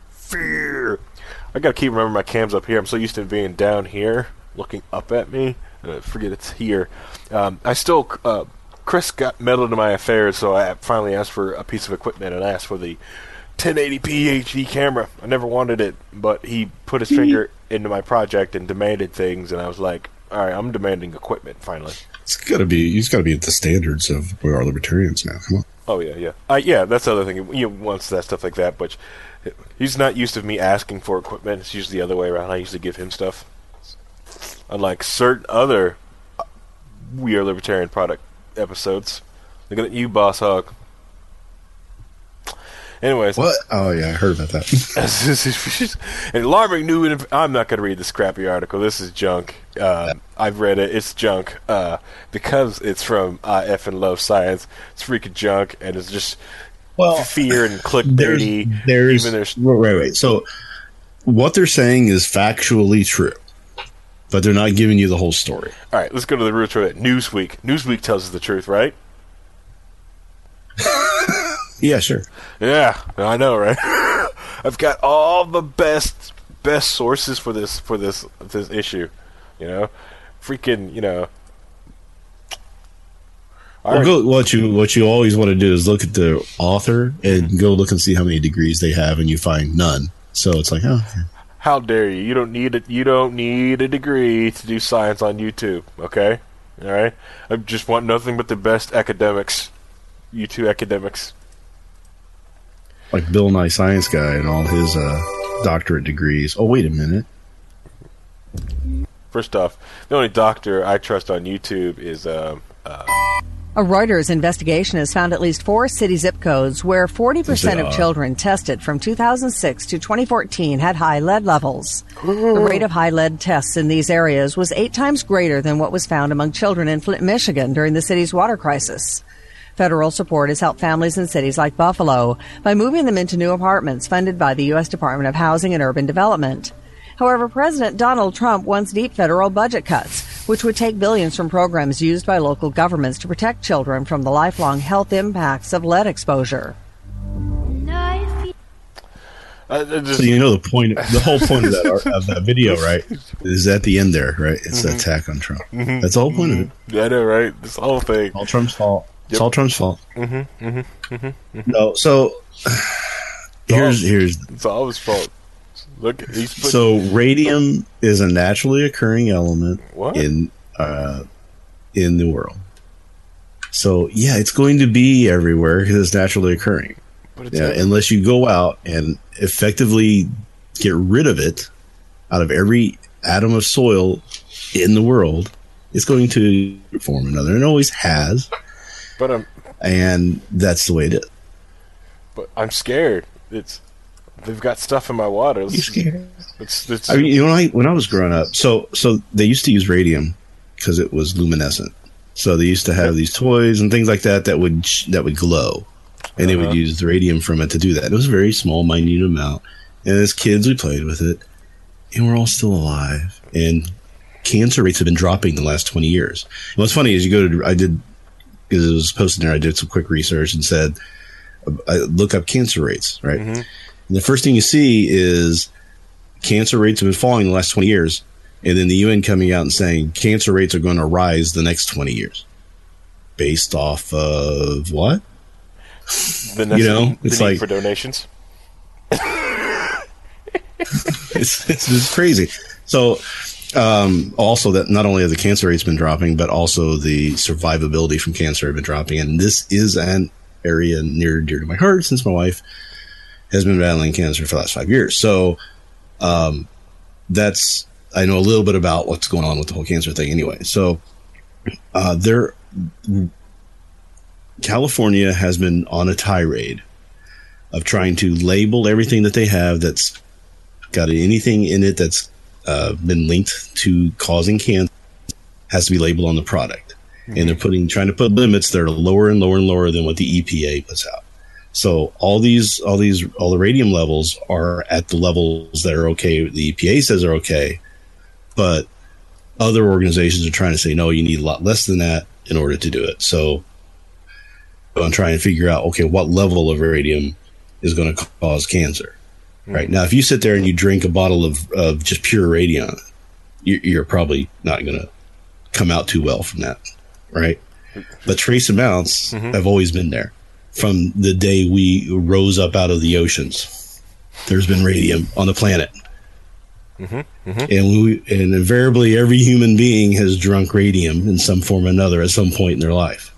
I gotta keep remembering my cam's up here. I'm so used to being down here, looking up at me. Forget it's here. Chris got meddled in my affairs, so I finally asked for a piece of equipment, and I asked for the 1080p HD camera. I never wanted it, but he put his finger into my project and demanded things, and I was like, all right, I'm demanding equipment, finally. It's got to be at the standards of we are libertarians now. Come on. Oh, yeah. Yeah, that's the other thing. He wants that stuff like that, but he's not used to me asking for equipment. It's usually the other way around. I usually give him stuff. Unlike certain other We Are Libertarian product episodes. Look at you, Boss Hog. Anyways. What? Oh, yeah, I heard about that. An alarming new... I'm not going to read this crappy article. This is junk. I've read it. It's junk. Because it's from I Effin' Love Science. It's freaking junk, and it's just fear and clickbaity. Wait. So, what they're saying is factually true. But they're not giving you the whole story. All right, let's go to the roots of it. Newsweek. Newsweek tells us the truth, right? Yeah, sure. Yeah, I know, right? I've got all the best sources for this issue. Freaking. What you always want to do is look at the author and go look and see how many degrees they have, and you find none. So it's like, oh. Okay. How dare you? You don't need a degree to do science on YouTube, okay? All right? I just want nothing but the best academics. YouTube academics. Like Bill Nye Science Guy and all his doctorate degrees. Oh, wait a minute. First off, the only doctor I trust on YouTube is A Reuters investigation has found at least 4 city zip codes where 40% of children tested from 2006 to 2014 had high lead levels. The rate of high lead tests in these areas was 8 times greater than what was found among children in Flint, Michigan during the city's water crisis. Federal support has helped families in cities like Buffalo by moving them into new apartments funded by the U.S. Department of Housing and Urban Development. However, President Donald Trump wants deep federal budget cuts, which would take billions from programs used by local governments to protect children from the lifelong health impacts of lead exposure. So you know the whole point of that video, right? Is at the end there, right? It's the attack on Trump. Mm-hmm. That's the whole point of it. I know, right? This whole thing. All Trump's fault. Yep. It's all Trump's fault. No, so here's it's all his fault. Look, so radium is a naturally occurring element in the world. So yeah, it's going to be everywhere because it's naturally occurring. But unless you go out and effectively get rid of it out of every atom of soil in the world, it's going to form another, and it always has. And that's the way it is. But I'm scared. They've got stuff in my water. You're scared? I mean, when I was growing up, so they used to use radium because it was luminescent. So they used to have these toys and things like that would glow, and they would use the radium from it to do that. It was a very small, minute amount, and as kids we played with it, and we're all still alive. And cancer rates have been dropping the last 20 years. And what's funny is because it was posted there, I did some quick research and said, I look up cancer rates, right? Mm-hmm. And the first thing you see is cancer rates have been falling the last 20 years, And then the UN coming out and saying cancer rates are going to rise the next 20 years. Based off of what? The it's need like for donations. it's crazy. So, also that not only have the cancer rates been dropping, but also the survivability from cancer have been dropping. And this is an area near and dear to my heart since my wife has been battling cancer for the last 5 years. So, I know a little bit about what's going on with the whole cancer thing anyway. So, California has been on a tirade of trying to label everything that they have that's got anything in it that's been linked to causing cancer has to be labeled on the product. Mm-hmm. And they're trying to put limits that are lower and lower and lower than what the EPA puts out. So all the radium levels are at the levels that are okay. The EPA says are okay, but other organizations are trying to say, no, you need a lot less than that in order to do it. So I'm trying to figure out, okay, what level of radium is going to cause cancer. Right now, if you sit there and you drink a bottle of just pure radium, you're probably not going to come out too well from that, right? But trace amounts have always been there from the day we rose up out of the oceans. There's been radium on the planet, and invariably every human being has drunk radium in some form or another at some point in their life.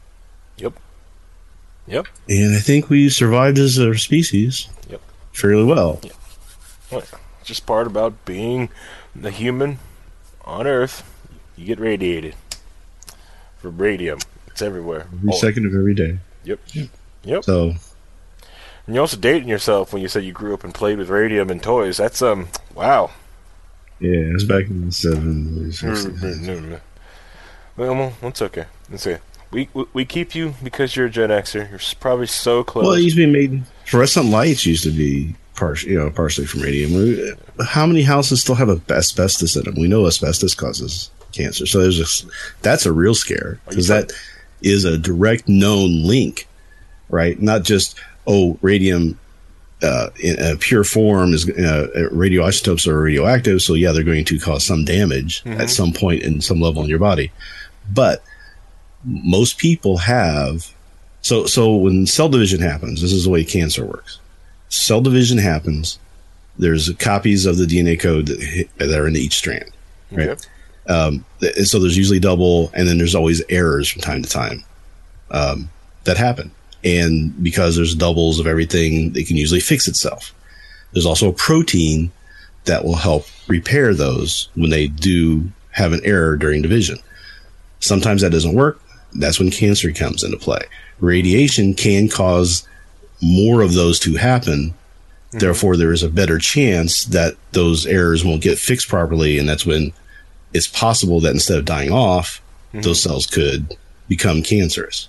Yep. And I think we survived as a species. Fairly well. Yeah. Well, just part about being the human on Earth. You get radiated from radium. It's everywhere. Every second of every day. Yep. So, and you're also dating yourself when you said you grew up and played with radium and toys. That's wow. Yeah, it was back in the 70s. Well, that's okay. Let's see. We keep you because you're a Gen Xer. You're probably so close. Well, it used to be made. Fluorescent lights used to be partially from radium. How many houses still have asbestos in them? We know asbestos causes cancer, so that's a real scare because that is a direct known link, right? Not just radium in a pure form is radioisotopes are radioactive, so yeah, they're going to cause some damage at some point in some level in your body, but most people have. So when cell division happens, this is the way cancer works. Cell division happens. There's copies of the DNA code that are in each strand, right? Okay. So there's usually double, and then there's always errors from time to time that happen. And because there's doubles of everything, it can usually fix itself. There's also a protein that will help repair those when they do have an error during division. Sometimes that doesn't work. That's when cancer comes into play. Radiation can cause more of those to happen. Therefore, there is a better chance that those errors won't get fixed properly. And that's when it's possible that instead of dying off, those cells could become cancerous.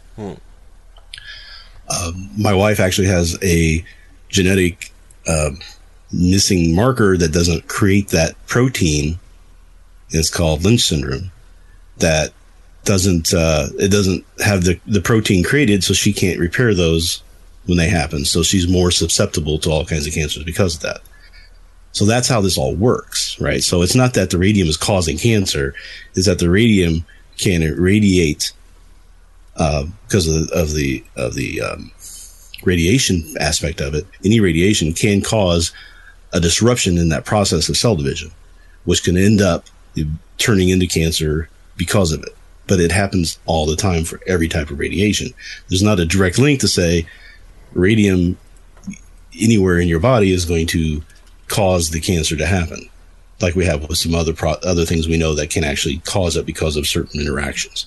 My wife actually has a genetic missing marker that doesn't create that protein. It's called Lynch syndrome. That doesn't have the protein created, so she can't repair those when they happen. So she's more susceptible to all kinds of cancers because of that. So that's how this all works, right? So it's not that the radium is causing cancer; it's that the radium can radiate because of the radiation aspect of it. Any radiation can cause a disruption in that process of cell division, which can end up turning into cancer because of it. But it happens all the time for every type of radiation. There's not a direct link to say radium anywhere in your body is going to cause the cancer to happen, like we have with some other things we know that can actually cause it because of certain interactions.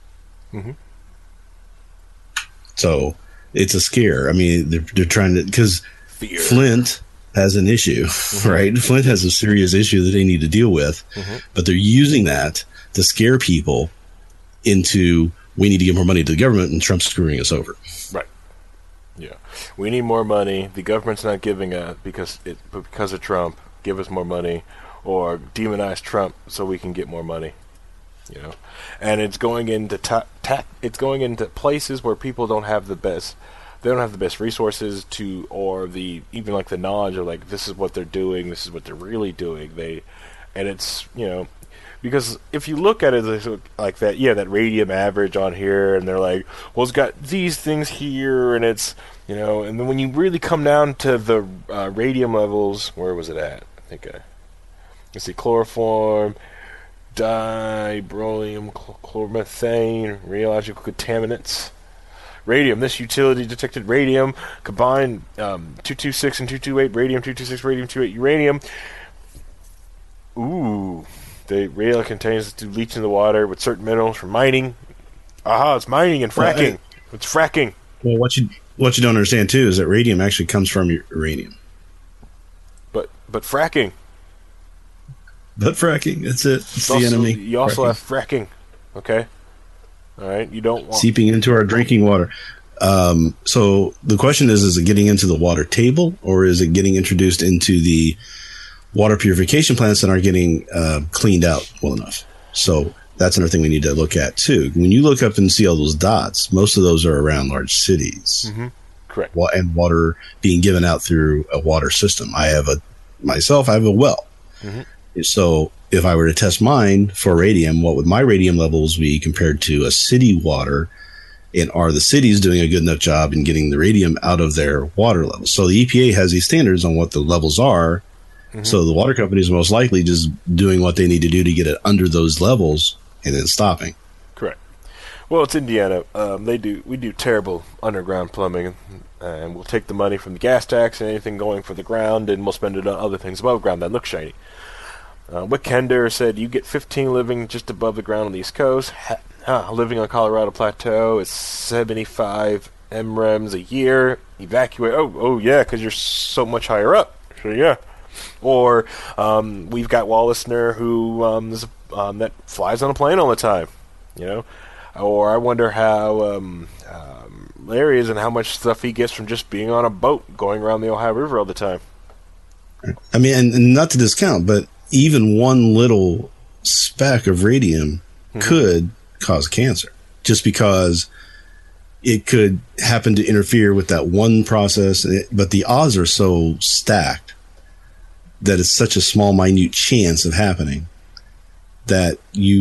So it's a scare. I mean, they're trying to, because Flint has an issue, right? Flint has a serious issue that they need to deal with, but they're using that to scare people into, we need to give more money to the government and Trump's screwing us over. Right. Yeah. We need more money. The government's not giving us because of Trump. Give us more money, or demonize Trump so we can get more money. You know, and it's going into it's going into places where people don't have the best. They don't have the best resources to, or even the knowledge of like, this is what they're doing. This is what they're really doing. and it's, because if you look at it like that, that radium average on here, and they're like, well, it's got these things here, and it's, and then when you really come down to the radium levels, where was it at? I think let's see, chloroform, dibromium, chloromethane, radiological contaminants. Radium. This utility detected radium combined 226 and 228 radium, 226 radium, 28 uranium. Ooh, the radium contains to leach in the water with certain minerals from mining. Aha, it's mining and fracking. It's fracking. Well, what you don't understand too is that radium actually comes from uranium. But fracking. But fracking, that's it. It's the enemy. You also have fracking. Okay. All right, you don't want seeping into our drinking water. So the question is it getting into the water table, or is it getting introduced into the water purification plants that aren't getting cleaned out well enough? So that's another thing we need to look at too. When you look up and see all those dots, most of those are around large cities. Mm-hmm. Correct. And water being given out through a water system. I have a well. Mm-hmm. So if I were to test mine for radium, what would my radium levels be compared to a city water? And are the cities doing a good enough job in getting the radium out of their water levels? So the EPA has these standards on what the levels are. Mm-hmm. So the water companies are most likely just doing what they need to do to get it under those levels and then stopping. Correct. Well, it's Indiana. We do terrible underground plumbing, and we'll take the money from the gas tax and anything going for the ground, and we'll spend it on other things above ground that look shiny. Wick Kender said you get 15 living just above the ground on the East Coast. Living on Colorado Plateau is 75 MREMs a year. Evacuate. Oh yeah, because you're so much higher up. So yeah. Or we've got one listener who that flies on a plane all the time. Or I wonder how Larry is and how much stuff he gets from just being on a boat going around the Ohio River all the time. I mean, and not to discount, but even one little speck of radium could cause cancer, just because it could happen to interfere with that one process. But the odds are so stacked that it's such a small, minute chance of happening that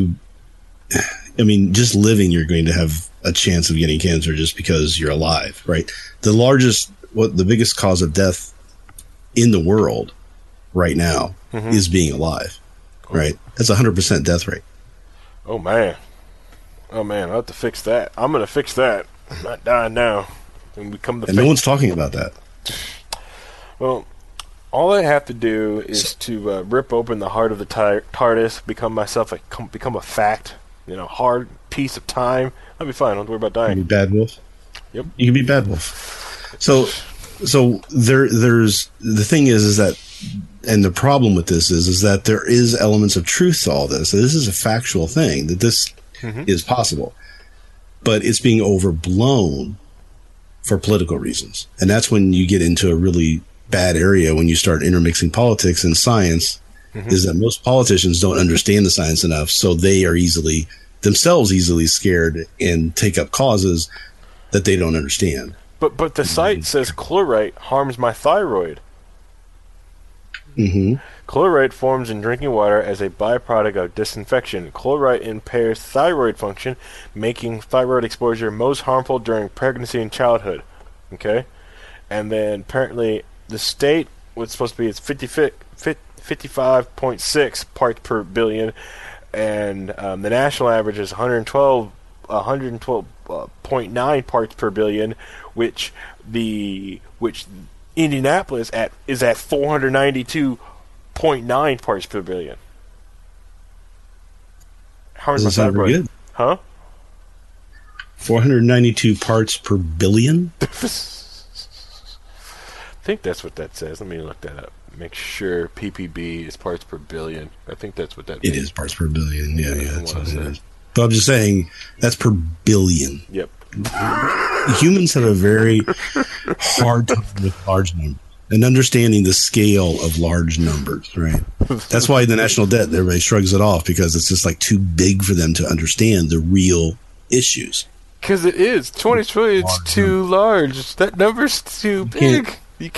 just living, you're going to have a chance of getting cancer just because you're alive, right? The biggest cause of death in the world right now is being alive, right? That's 100% death rate. Oh man, I have to fix that. I'm going to fix that. I'm not dying now. And no one's talking about that. Well, all I have to do is to rip open the heart of the TARDIS, become a fact, hard piece of time. I'll be fine. Don't worry about dying. You can be Bad Wolf. Yep. You can be Bad Wolf. So there's the thing is that. And the problem with this is that there is elements of truth to all this. So this is a factual thing that this is possible, but it's being overblown for political reasons. And that's when you get into a really bad area when you start intermixing politics and science, is that most politicians don't understand the science enough. So they are themselves easily scared and take up causes that they don't understand. But the site says chlorite harms my thyroid. Chlorite forms in drinking water as a byproduct of disinfection. Chlorite impairs thyroid function, making thyroid exposure most harmful during pregnancy and childhood. Okay? And then apparently the state was supposed to be 55.6 parts per billion, and the national average is 112.9 parts per billion, which Indianapolis is at 492.9 parts per billion. How is that right? Huh? 492 parts per billion? I think that's what that says. Let me look that up. Make sure ppb is parts per billion. I think that's what that means. It is parts per billion. Yeah, that's what it is. But I'm just saying, that's per billion. Yep. Humans have a very hard time with large numbers and understanding the scale of large numbers, right? That's why the national debt, everybody shrugs it off, because it's just like too big for them to understand the real issues. Because it is. 20 trillion is too large. That number's too big. You can't.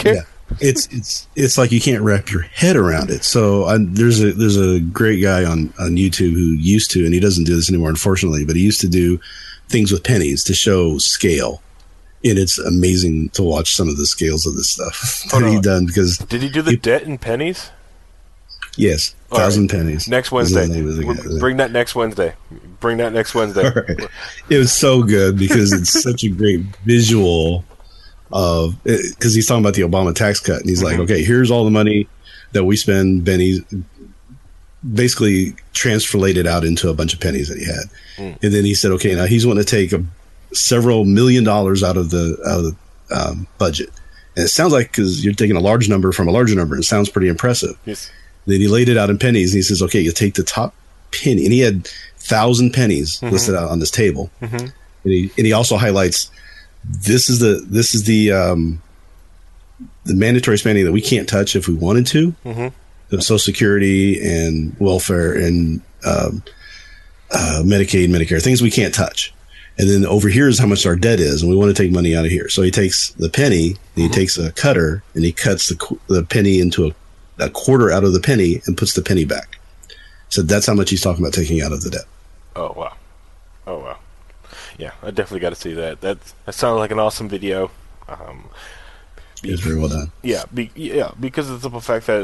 It's like you can't wrap your head around it. So there's a great guy on YouTube who used to, and he doesn't do this anymore, unfortunately, but he used to do things with pennies to show scale. And it's amazing to watch some of the scales of this stuff that he done. Because did he do the debt in pennies? Yes, 1,000 pennies. Next Wednesday. Bring that next Wednesday. All right. It was so good because it's such a great visual of, because he's talking about the Obama tax cut, and he's like, okay, here's all the money that we spend. Benny basically translated out into a bunch of pennies that he had, and then he said, okay, now he's wanting to take several $1 million out of the budget, and it sounds like, because you're taking a large number from a larger number, it sounds pretty impressive. Yes. Then he laid it out in pennies, and he says, okay, you take the top penny, and he had 1,000 pennies listed out on this table, and he also highlights this is the mandatory spending that we can't touch if we wanted to, the Social Security and welfare and Medicaid, Medicare, things we can't touch. And then over here is how much our debt is, and we want to take money out of here. So he takes the penny, and he takes a cutter, and he cuts the penny into a quarter out of the penny and puts the penny back. So that's how much he's talking about taking out of the debt. Oh, wow. Yeah, I definitely got to see that. That sounds like an awesome video. It's very well done. Yeah, because of the simple fact that,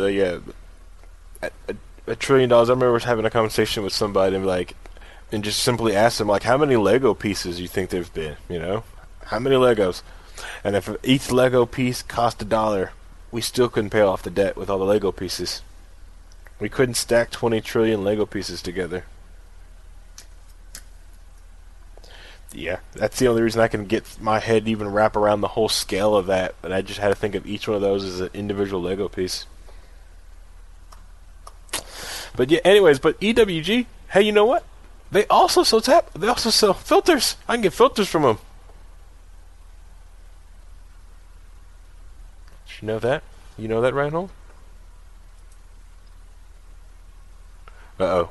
$1 trillion, I remember having a conversation with somebody and just simply asked them, like, how many Lego pieces do you think there's been, How many Legos? And if each Lego piece cost $1, we still couldn't pay off the debt with all the Lego pieces. We couldn't stack 20 trillion Lego pieces together. Yeah, that's the only reason I can get my head even wrap around the whole scale of that. And I just had to think of each one of those as an individual Lego piece. But yeah, anyways, but EWG, hey, you know what? They also sell filters. I can get filters from them. Did you know that? You know that, Reinhold? Uh-oh.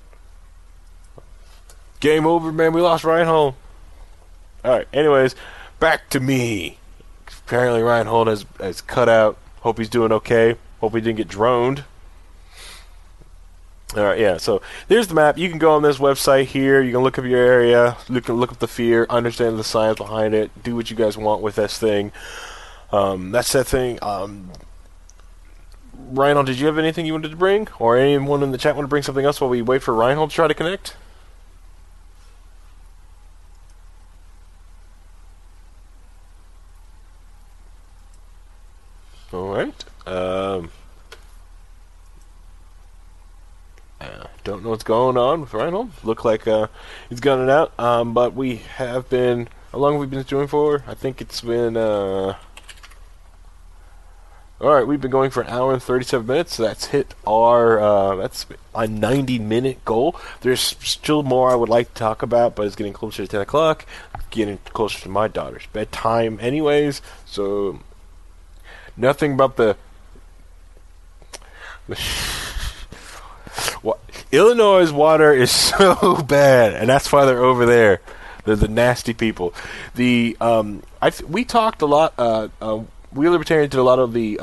Game over, man. We lost Reinhold. Alright, anyways, back to me. Apparently Reinhold has cut out. Hope he's doing okay. Hope he didn't get droned. Alright, yeah, so there's the map. You can go on this website here. You can look up your area. You can look up the fear, understand the science behind it, do what you guys want with this thing. That's that thing. Reinhold, did you have anything you wanted to bring? Or anyone in the chat want to bring something else while we wait for Reinhold to try to connect? Alright. Don't know what's going on with Reinhold. Look like he's gunning out. But we have been... How long have we been doing for? I think it's been... Alright, we've been going for 1 hour and 37 minutes. So that's hit our... that's a 90-minute goal. There's still more I would like to talk about, but it's getting closer to 10 o'clock. Getting closer to my daughter's bedtime anyways. So... Nothing about the Illinois' water is so bad, and that's why they're over there. They're the nasty people. We talked a lot. We Libertarians did a lot of the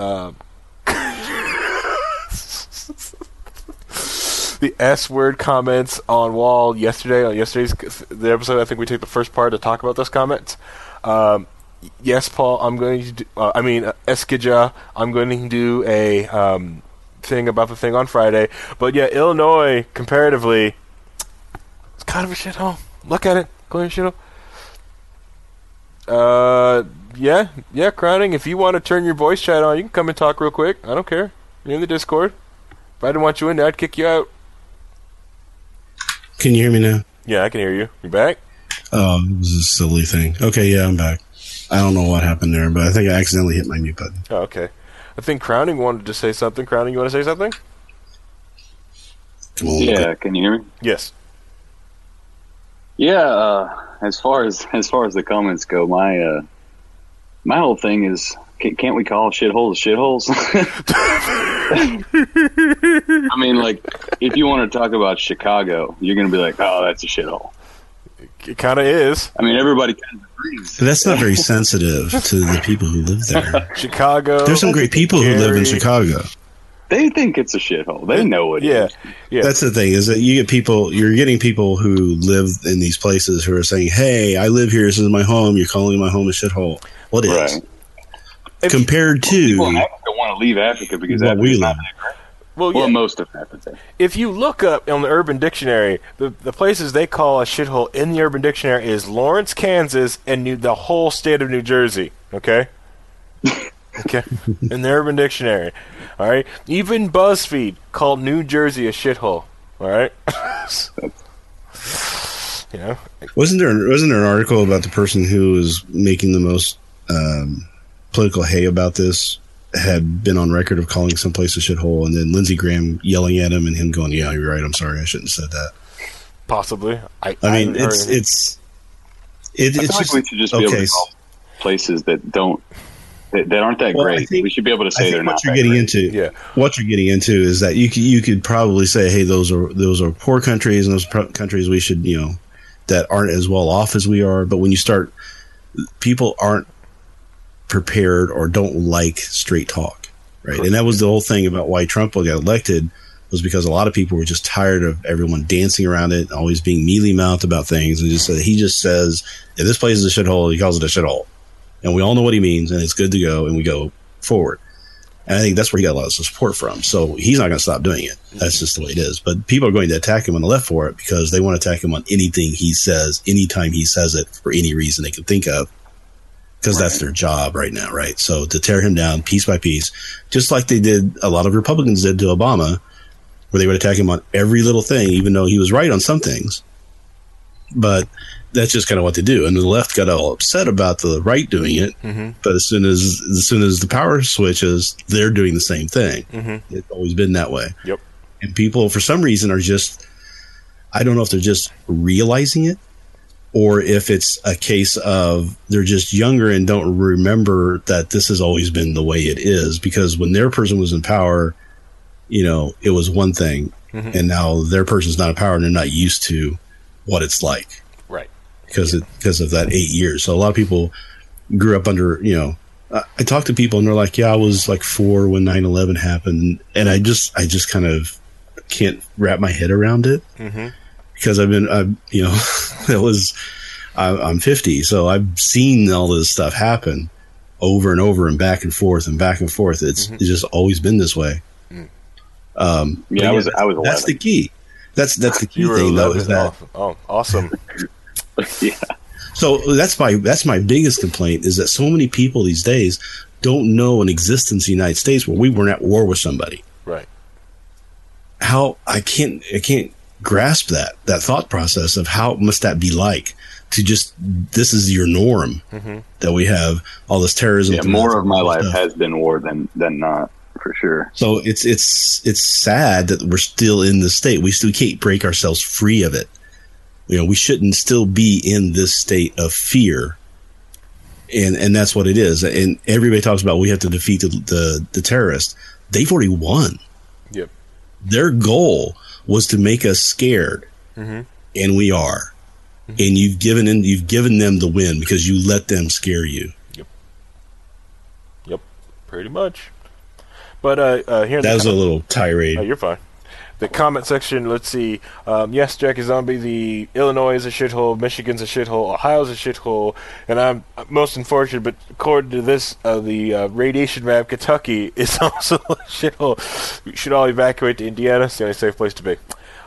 the S-word comments on Wall yesterday. On the episode, I think we took the first part to talk about those comments. Yes, Paul, I'm going to do, Eskija, I'm going to do a thing about the thing on Friday. But yeah, Illinois, comparatively, it's kind of a shithole. Look at it. Clear shithole. Yeah, Crowning, if you want to turn your voice chat on, you can come and talk real quick. I don't care. You're in the Discord. If I didn't want you in there, I'd kick you out. Can you hear me now? Yeah, I can hear you. You back? Oh, it was a silly thing. Okay, yeah, I'm back. I don't know what happened there, but I think I accidentally hit my mute button. Oh, okay. I think Crowning wanted to say something. Crowning, you want to say something? Come on, yeah, can you hear me? Yes. Yeah, as far as the comments go, my whole thing is, can't we call shitholes shitholes? I mean, like, if you want to talk about Chicago, you're going to be like, oh, that's a shithole. It kind of is. I mean, everybody kind of agrees. But that's not very sensitive to the people who live there. Chicago. There's some great people who live in Chicago. They think it's a shithole. They know it is. Yeah. That's the thing, is that you're getting people who live in these places who are saying, hey, I live here, this is my home, you're calling my home a shithole. Well, it is. Right. Compared to people in Africa want to leave Africa because Africa's not that great. Well, most of Africa. If you look up on the Urban Dictionary, the places they call a shithole in the Urban Dictionary is Lawrence, Kansas, and the whole state of New Jersey. Okay? Okay? In the Urban Dictionary. All right? Even BuzzFeed called New Jersey a shithole. All right? You know? Wasn't there an article about the person who was making the most political hay about this had been on record of calling someplace a shithole, and then Lindsey Graham yelling at him and him going, yeah, you're right, I'm sorry, I shouldn't have said that. Possibly. I mean, it's just like we should just be able to call places that aren't that great. We should be able to say they're not. What you're getting into is that you could probably say, hey, those are poor countries, and those countries we should, that aren't as well off as we are. But when you start, people aren't prepared or don't like straight talk, right? And that was the whole thing about why Trump got elected, was because a lot of people were just tired of everyone dancing around it, always being mealy-mouthed about things, and he just says, if this place is a shithole, he calls it a shithole. And we all know what he means, and it's good to go, and we go forward. And I think that's where he got a lot of support from. So he's not going to stop doing it. That's just the way it is. But people are going to attack him on the left for it because they want to attack him on anything he says, anytime he says it, for any reason they can think of. Because that's their job right now, right? So to tear him down piece by piece, just like a lot of Republicans did to Obama, where they would attack him on every little thing, even though he was right on some things. But that's just kind of what they do. And the left got all upset about the right doing it. Mm-hmm. But as soon as the power switches, they're doing the same thing. Mm-hmm. It's always been that way. Yep. And people, for some reason, are just, I don't know if they're just realizing it, or if it's a case of they're just younger and don't remember that this has always been the way it is. Because when their person was in power, it was one thing. Mm-hmm. And now their person's not in power and they're not used to what it's like. Right. Because of that 8 years. So a lot of people grew up under, I talk to people and they're like, yeah, I was like 4 when 9/11 happened. And I just kind of can't wrap my head around it. Mm-hmm. Because I'm 50, so I've seen all this stuff happen over and over and back and forth and back and forth. It's just always been this way. I was 11. That's the key. That's the key thing, though. Is that awesome? Yeah. So that's my biggest complaint, is that so many people these days don't know an existence in the United States where we weren't at war with somebody. Right. How I can't grasp that thought process of how must that be like to just, this is your norm, that we have all this terrorism. Yeah, more of my life has been war than not, for sure. So it's sad that we're still in this state. We still can't break ourselves free of it. We shouldn't still be in this state of fear. And that's what it is. And everybody talks about we have to defeat the terrorists. They've already won. Yep. Their goal was to make us scared, and we are. And you've given them the win because you let them scare you. Yep, pretty much. But here that was a little tirade. Oh, you're fine. The comment section. Let's see. Yes, Jackie Zombie. The Illinois is a shithole. Michigan's a shithole. Ohio's a shithole. And I'm most unfortunate, but according to this, the radiation map, Kentucky is also a shithole. We should all evacuate to Indiana. It's the only safe place to be.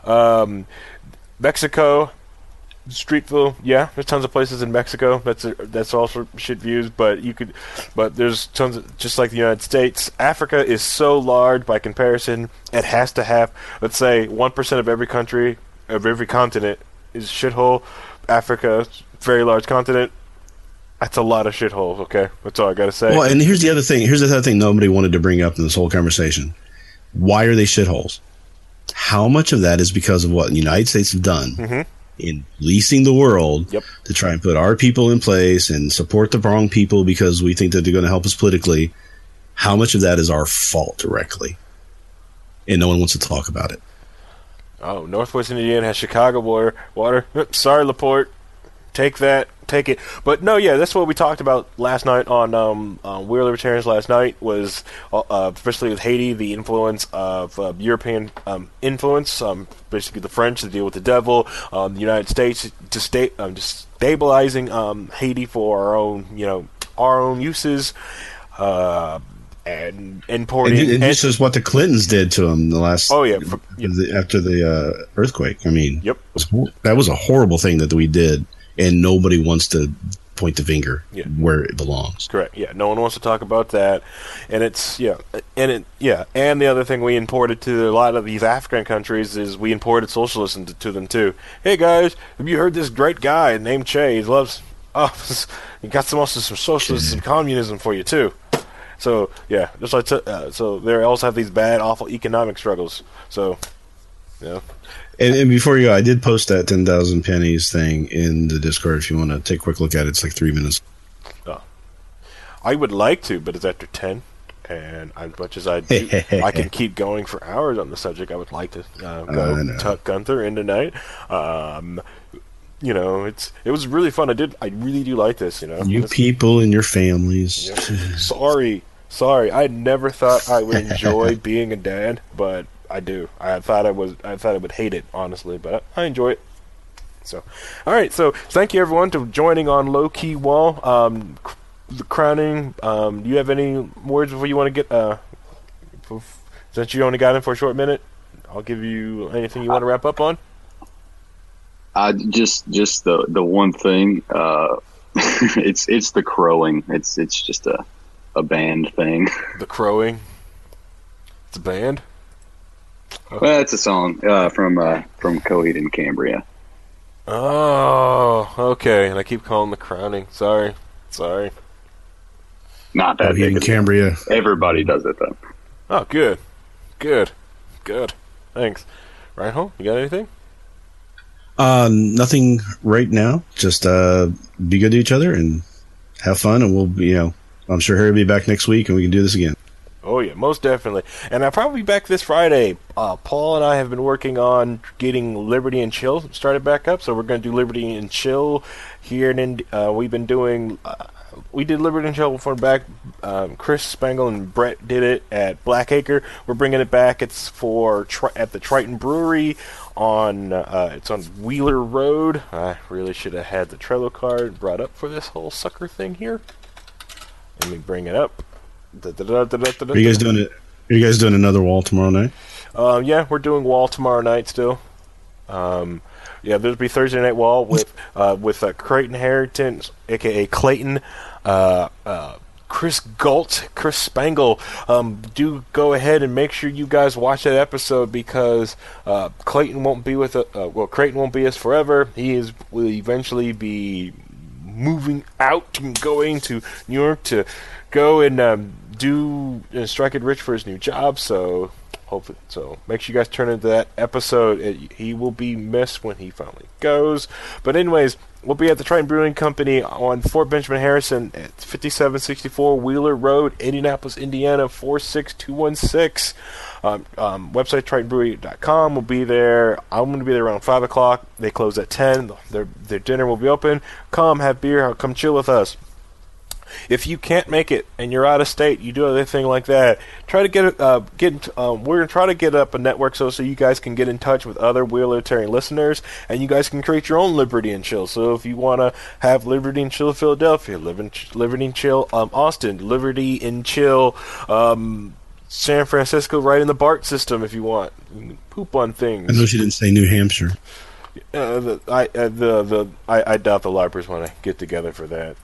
Mexico, Streetville. Yeah, there's tons of places in Mexico. That's also shit views. But there's tons of, just like the United States. Africa is so large by comparison. It has to have, let's say, 1% of every country, of every continent is shithole. Africa, very large continent. That's a lot of shitholes. Okay, that's all I gotta say. Well, and here's the other thing. Here's the other thing nobody wanted to bring up in this whole conversation. Why are they shitholes? How much of that is because of what the United States have done in leasing the world to try and put our people in place and support the wrong people because we think that they're going to help us politically? How much of that is our fault directly? And no one wants to talk about it. Oh, Northwest Indiana has Chicago water. Sorry, LaPorte. Take that take it. But no, yeah, that's what we talked about last night on We Are Libertarians last night was, especially with Haiti, the influence of European influence, basically the French to deal with the devil, the United States just stabilizing Haiti for our own uses, and importing. And this is what the Clintons did to him after the earthquake. I mean, that was a horrible thing that we did, and nobody wants to point the finger where it belongs. Correct. Yeah, no one wants to talk about that, and and the other thing we imported to a lot of these African countries is we imported socialism to them too. Hey guys, have you heard this great guy named Che? He loves. He got some socialism and communism for you too. So yeah, just like so they also have these bad, awful economic struggles. So yeah. And before you go, I did post that 10,000 pennies thing in the Discord. If you want to take a quick look at it, it's like 3 minutes. Oh. I would like to, but it's after 10, and as much as I do, I can keep going for hours on the subject. I would like to go tuck Gunther in tonight. It was really fun. I really do like this. You people and your families. Sorry. I never thought I would enjoy being a dad, but I do. I thought I would hate it, honestly, but I enjoy it. So, all right. So, thank you everyone for joining on Low Key Wall. The crowning. Do you have any words before you want to get? Since you only got in for a short minute, I'll give you anything you want to wrap up on. Just the one thing. It's the crowing. It's just a band thing. The crowing. It's a band. Okay. Well, it's a song from Coheed and Cambria. Oh, okay. And I keep calling the crowning. Sorry. Not that big. Coheed and Cambria. Everybody does it though. Oh, good. Thanks. Reinhold, you got anything? Nothing right now. Just be good to each other and have fun, and we'll be. I'm sure Harry will be back next week, and we can do this again. Oh yeah, most definitely. And I'll probably be back this Friday. Paul and I have been working on getting Liberty and Chill started back up, so we're going to do Liberty and Chill here in Indy. We've been doing. We did Liberty and Chill before back. Chris Spangle and Brett did it at Blackacre. We're bringing it back. It's at the Triton Brewery it's on Wheeler Road. I really should have had the Trello card brought up for this whole sucker thing here. Let me bring it up. Are you guys doing it? Are you guys doing another wall tomorrow night? Yeah, we're doing wall tomorrow night still. There'll be Thursday night wall with Creighton Harrington, aka Clayton, Chris Galt, Chris Spangle. Do go ahead and make sure you guys watch that episode because Clayton won't be with Creighton won't be us forever. Will eventually be moving out and going to New York to go and do Strike It Rich for his new job. So hopefully, make sure you guys turn into that episode. He will be missed when he finally goes. But anyways, we'll be at the Triton Brewing Company on Fort Benjamin Harrison at 5764 Wheeler Road, Indianapolis, Indiana 46216. Website TritonBrewery.com. We'll be there. I'm going to be there around 5 o'clock. They close at 10. Their dinner will be open. Come have beer. Come chill with us. If you can't make it and you're out of state, you do anything like that, try to get we're going to try to get up a network so you guys can get in touch with other We Are Libertarian listeners, and you guys can create your own Liberty and Chill. So if you want to have Liberty and Chill Philadelphia, Liberty and Chill Austin, Liberty and Chill San Francisco, right in the BART system if you want. You can poop on things. I know she didn't say New Hampshire. I doubt the LARPers want to get together for that.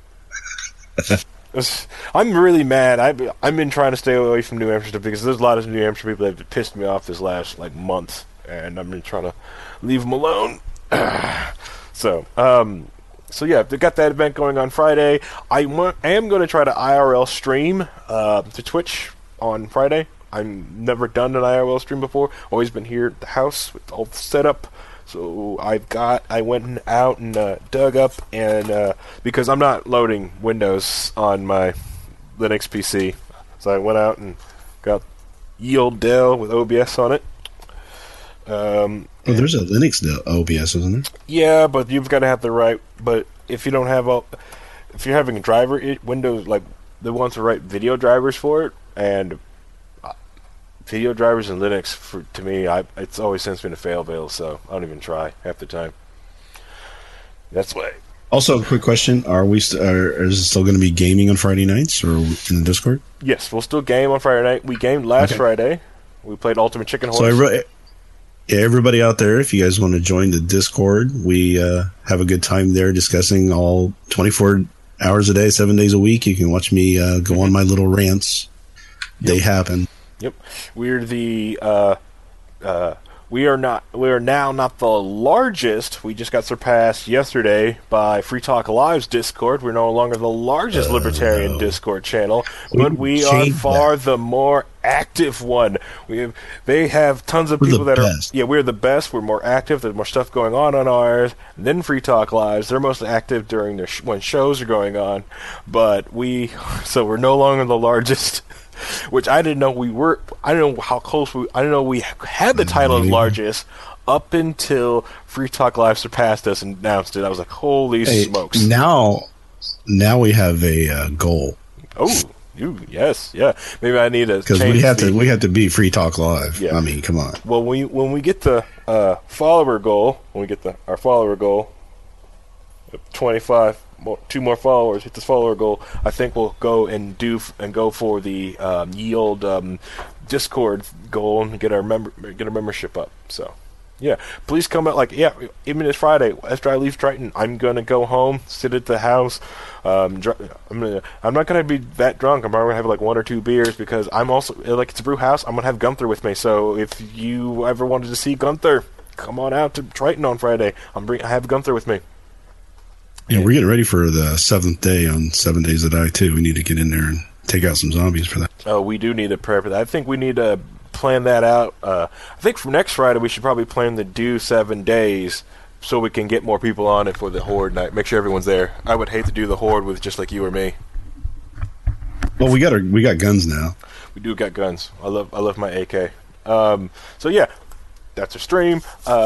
I'm really mad. I've been trying to stay away from New Hampshire because there's a lot of New Hampshire people that have pissed me off this last month, and I've been trying to leave them alone. So yeah, they got that event going on Friday. I am going to try to IRL stream to Twitch on Friday. I've never done an IRL stream before. Always been here at the house with all the setup. So I went out and dug up, and because I'm not loading Windows on my Linux PC, so I went out and got ye old Dell with OBS on it. Well, there's a Linux OBS, isn't there? Yeah, but you've got to have the right. But if you don't have if you're having Windows, like the ones to write video drivers for it, and video drivers in Linux, to me, it's always since been a fail, so I don't even try half the time. That's why. Also, a quick question: is it still going to be gaming on Friday nights or in the Discord? Yes, we'll still game on Friday night. We gamed last Friday. We played Ultimate Chicken Horse. So everybody out there, if you guys want to join the Discord, we have a good time there discussing all 24 hours a day, 7 days a week. You can watch me go on my little rants. They happen. Yep, we're we are now not the largest. We just got surpassed yesterday by Free Talk Live's Discord. We're no longer the largest libertarian Discord channel, but we are far the more active one. They have tons of people that best. we're the best. We're more active. There's more stuff going on ours than Free Talk Live's. They're most active during when shows are going on, but we're no longer the largest. Which I didn't know we were. I don't know how close I didn't know we had the title of largest up until Free Talk Live surpassed us and announced it. I was like, holy smokes! Now we have a goal. Oh, yes, yeah. Maybe I need to because we have to beat Free Talk Live. Yeah. I mean, come on. Well, when we get the follower goal, our follower goal, 25. 2 more followers, hit this follower goal, I think we'll go go for the yield Discord goal and get our membership up. So, yeah, please come out. Even this Friday after I leave Triton, I'm gonna go home, sit at the house. I'm not gonna be that drunk. I'm probably gonna have 1 or 2 beers because I'm also it's a brew house. I'm gonna have Gunther with me. So if you ever wanted to see Gunther, come on out to Triton on Friday. I have Gunther with me. Yeah, we're getting ready for the 7th day on 7 Days to Die, too. We need to get in there and take out some zombies for that. Oh, we do need to prep for that. I think we need to plan that out. I think for next Friday, we should probably plan to do 7 days so we can get more people on it for the Horde night. Make sure everyone's there. I would hate to do the Horde with just like you or me. Well, we got guns now. We do got guns. I love my AK. So, yeah, that's our stream.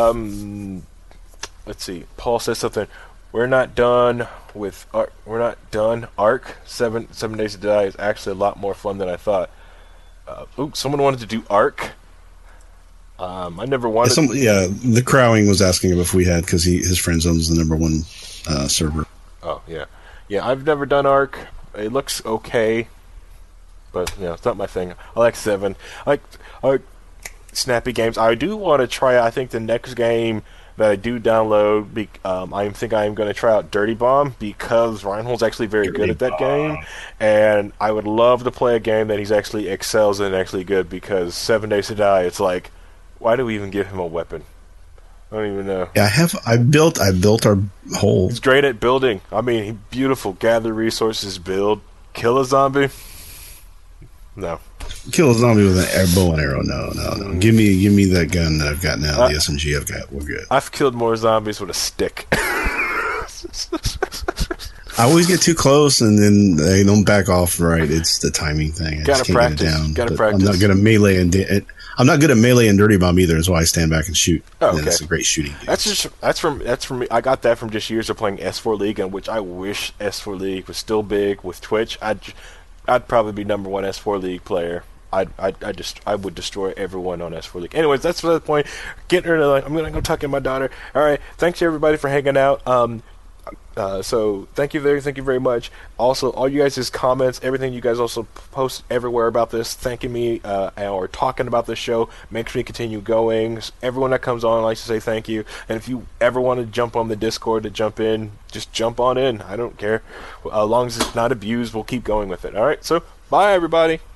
Let's see. Paul says something. We're not done with Ark. We're not done. Ark 7 Days to Die is actually a lot more fun than I thought. Someone wanted to do Ark. I never wanted. The Crowing was asking him if we had because his friend zone's the #1 server. Oh yeah. I've never done Ark. It looks okay, but it's not my thing. I like 7. I like snappy games. I do want to try. I think the next game that I do download, I think I am going to try out Dirty Bomb because Reinhold's actually very good at that game, and I would love to play a game that he's actually excels in, actually good, because 7 Days to Die, it's like, why do we even give him a weapon? I don't even know. Yeah, I built our whole... He's great at building. I mean, beautiful. Gather resources, build, kill a zombie. No. Kill a zombie with a bow and arrow. No. Give me that gun that I've got now, the SMG I've got. We're good. I've killed more zombies with a stick. I always get too close and then they don't back off right. It's the timing thing. I gotta practice. Gotta practice. I'm not good at melee I'm not good at melee and Dirty Bomb either. That's why I stand back and shoot. Oh, okay. That's a great shooting game. That's from me. I got that from just years of playing S4 League, in which I wish S4 League was still big with Twitch. I'd probably be #1 S4 League player. I would destroy everyone on S4 League. Anyways, that's for the point. Getting her to I'm gonna go tuck in my daughter. All right, thanks to everybody for hanging out. So thank you very much. Also, all you guys' comments, everything you guys also post everywhere about this, thanking me or talking about this show makes me continue going. Everyone that comes on likes to say thank you. And if you ever want to jump on the Discord to jump in, just jump on in. I don't care. As long as it's not abused, we'll keep going with it. All right. So bye, everybody.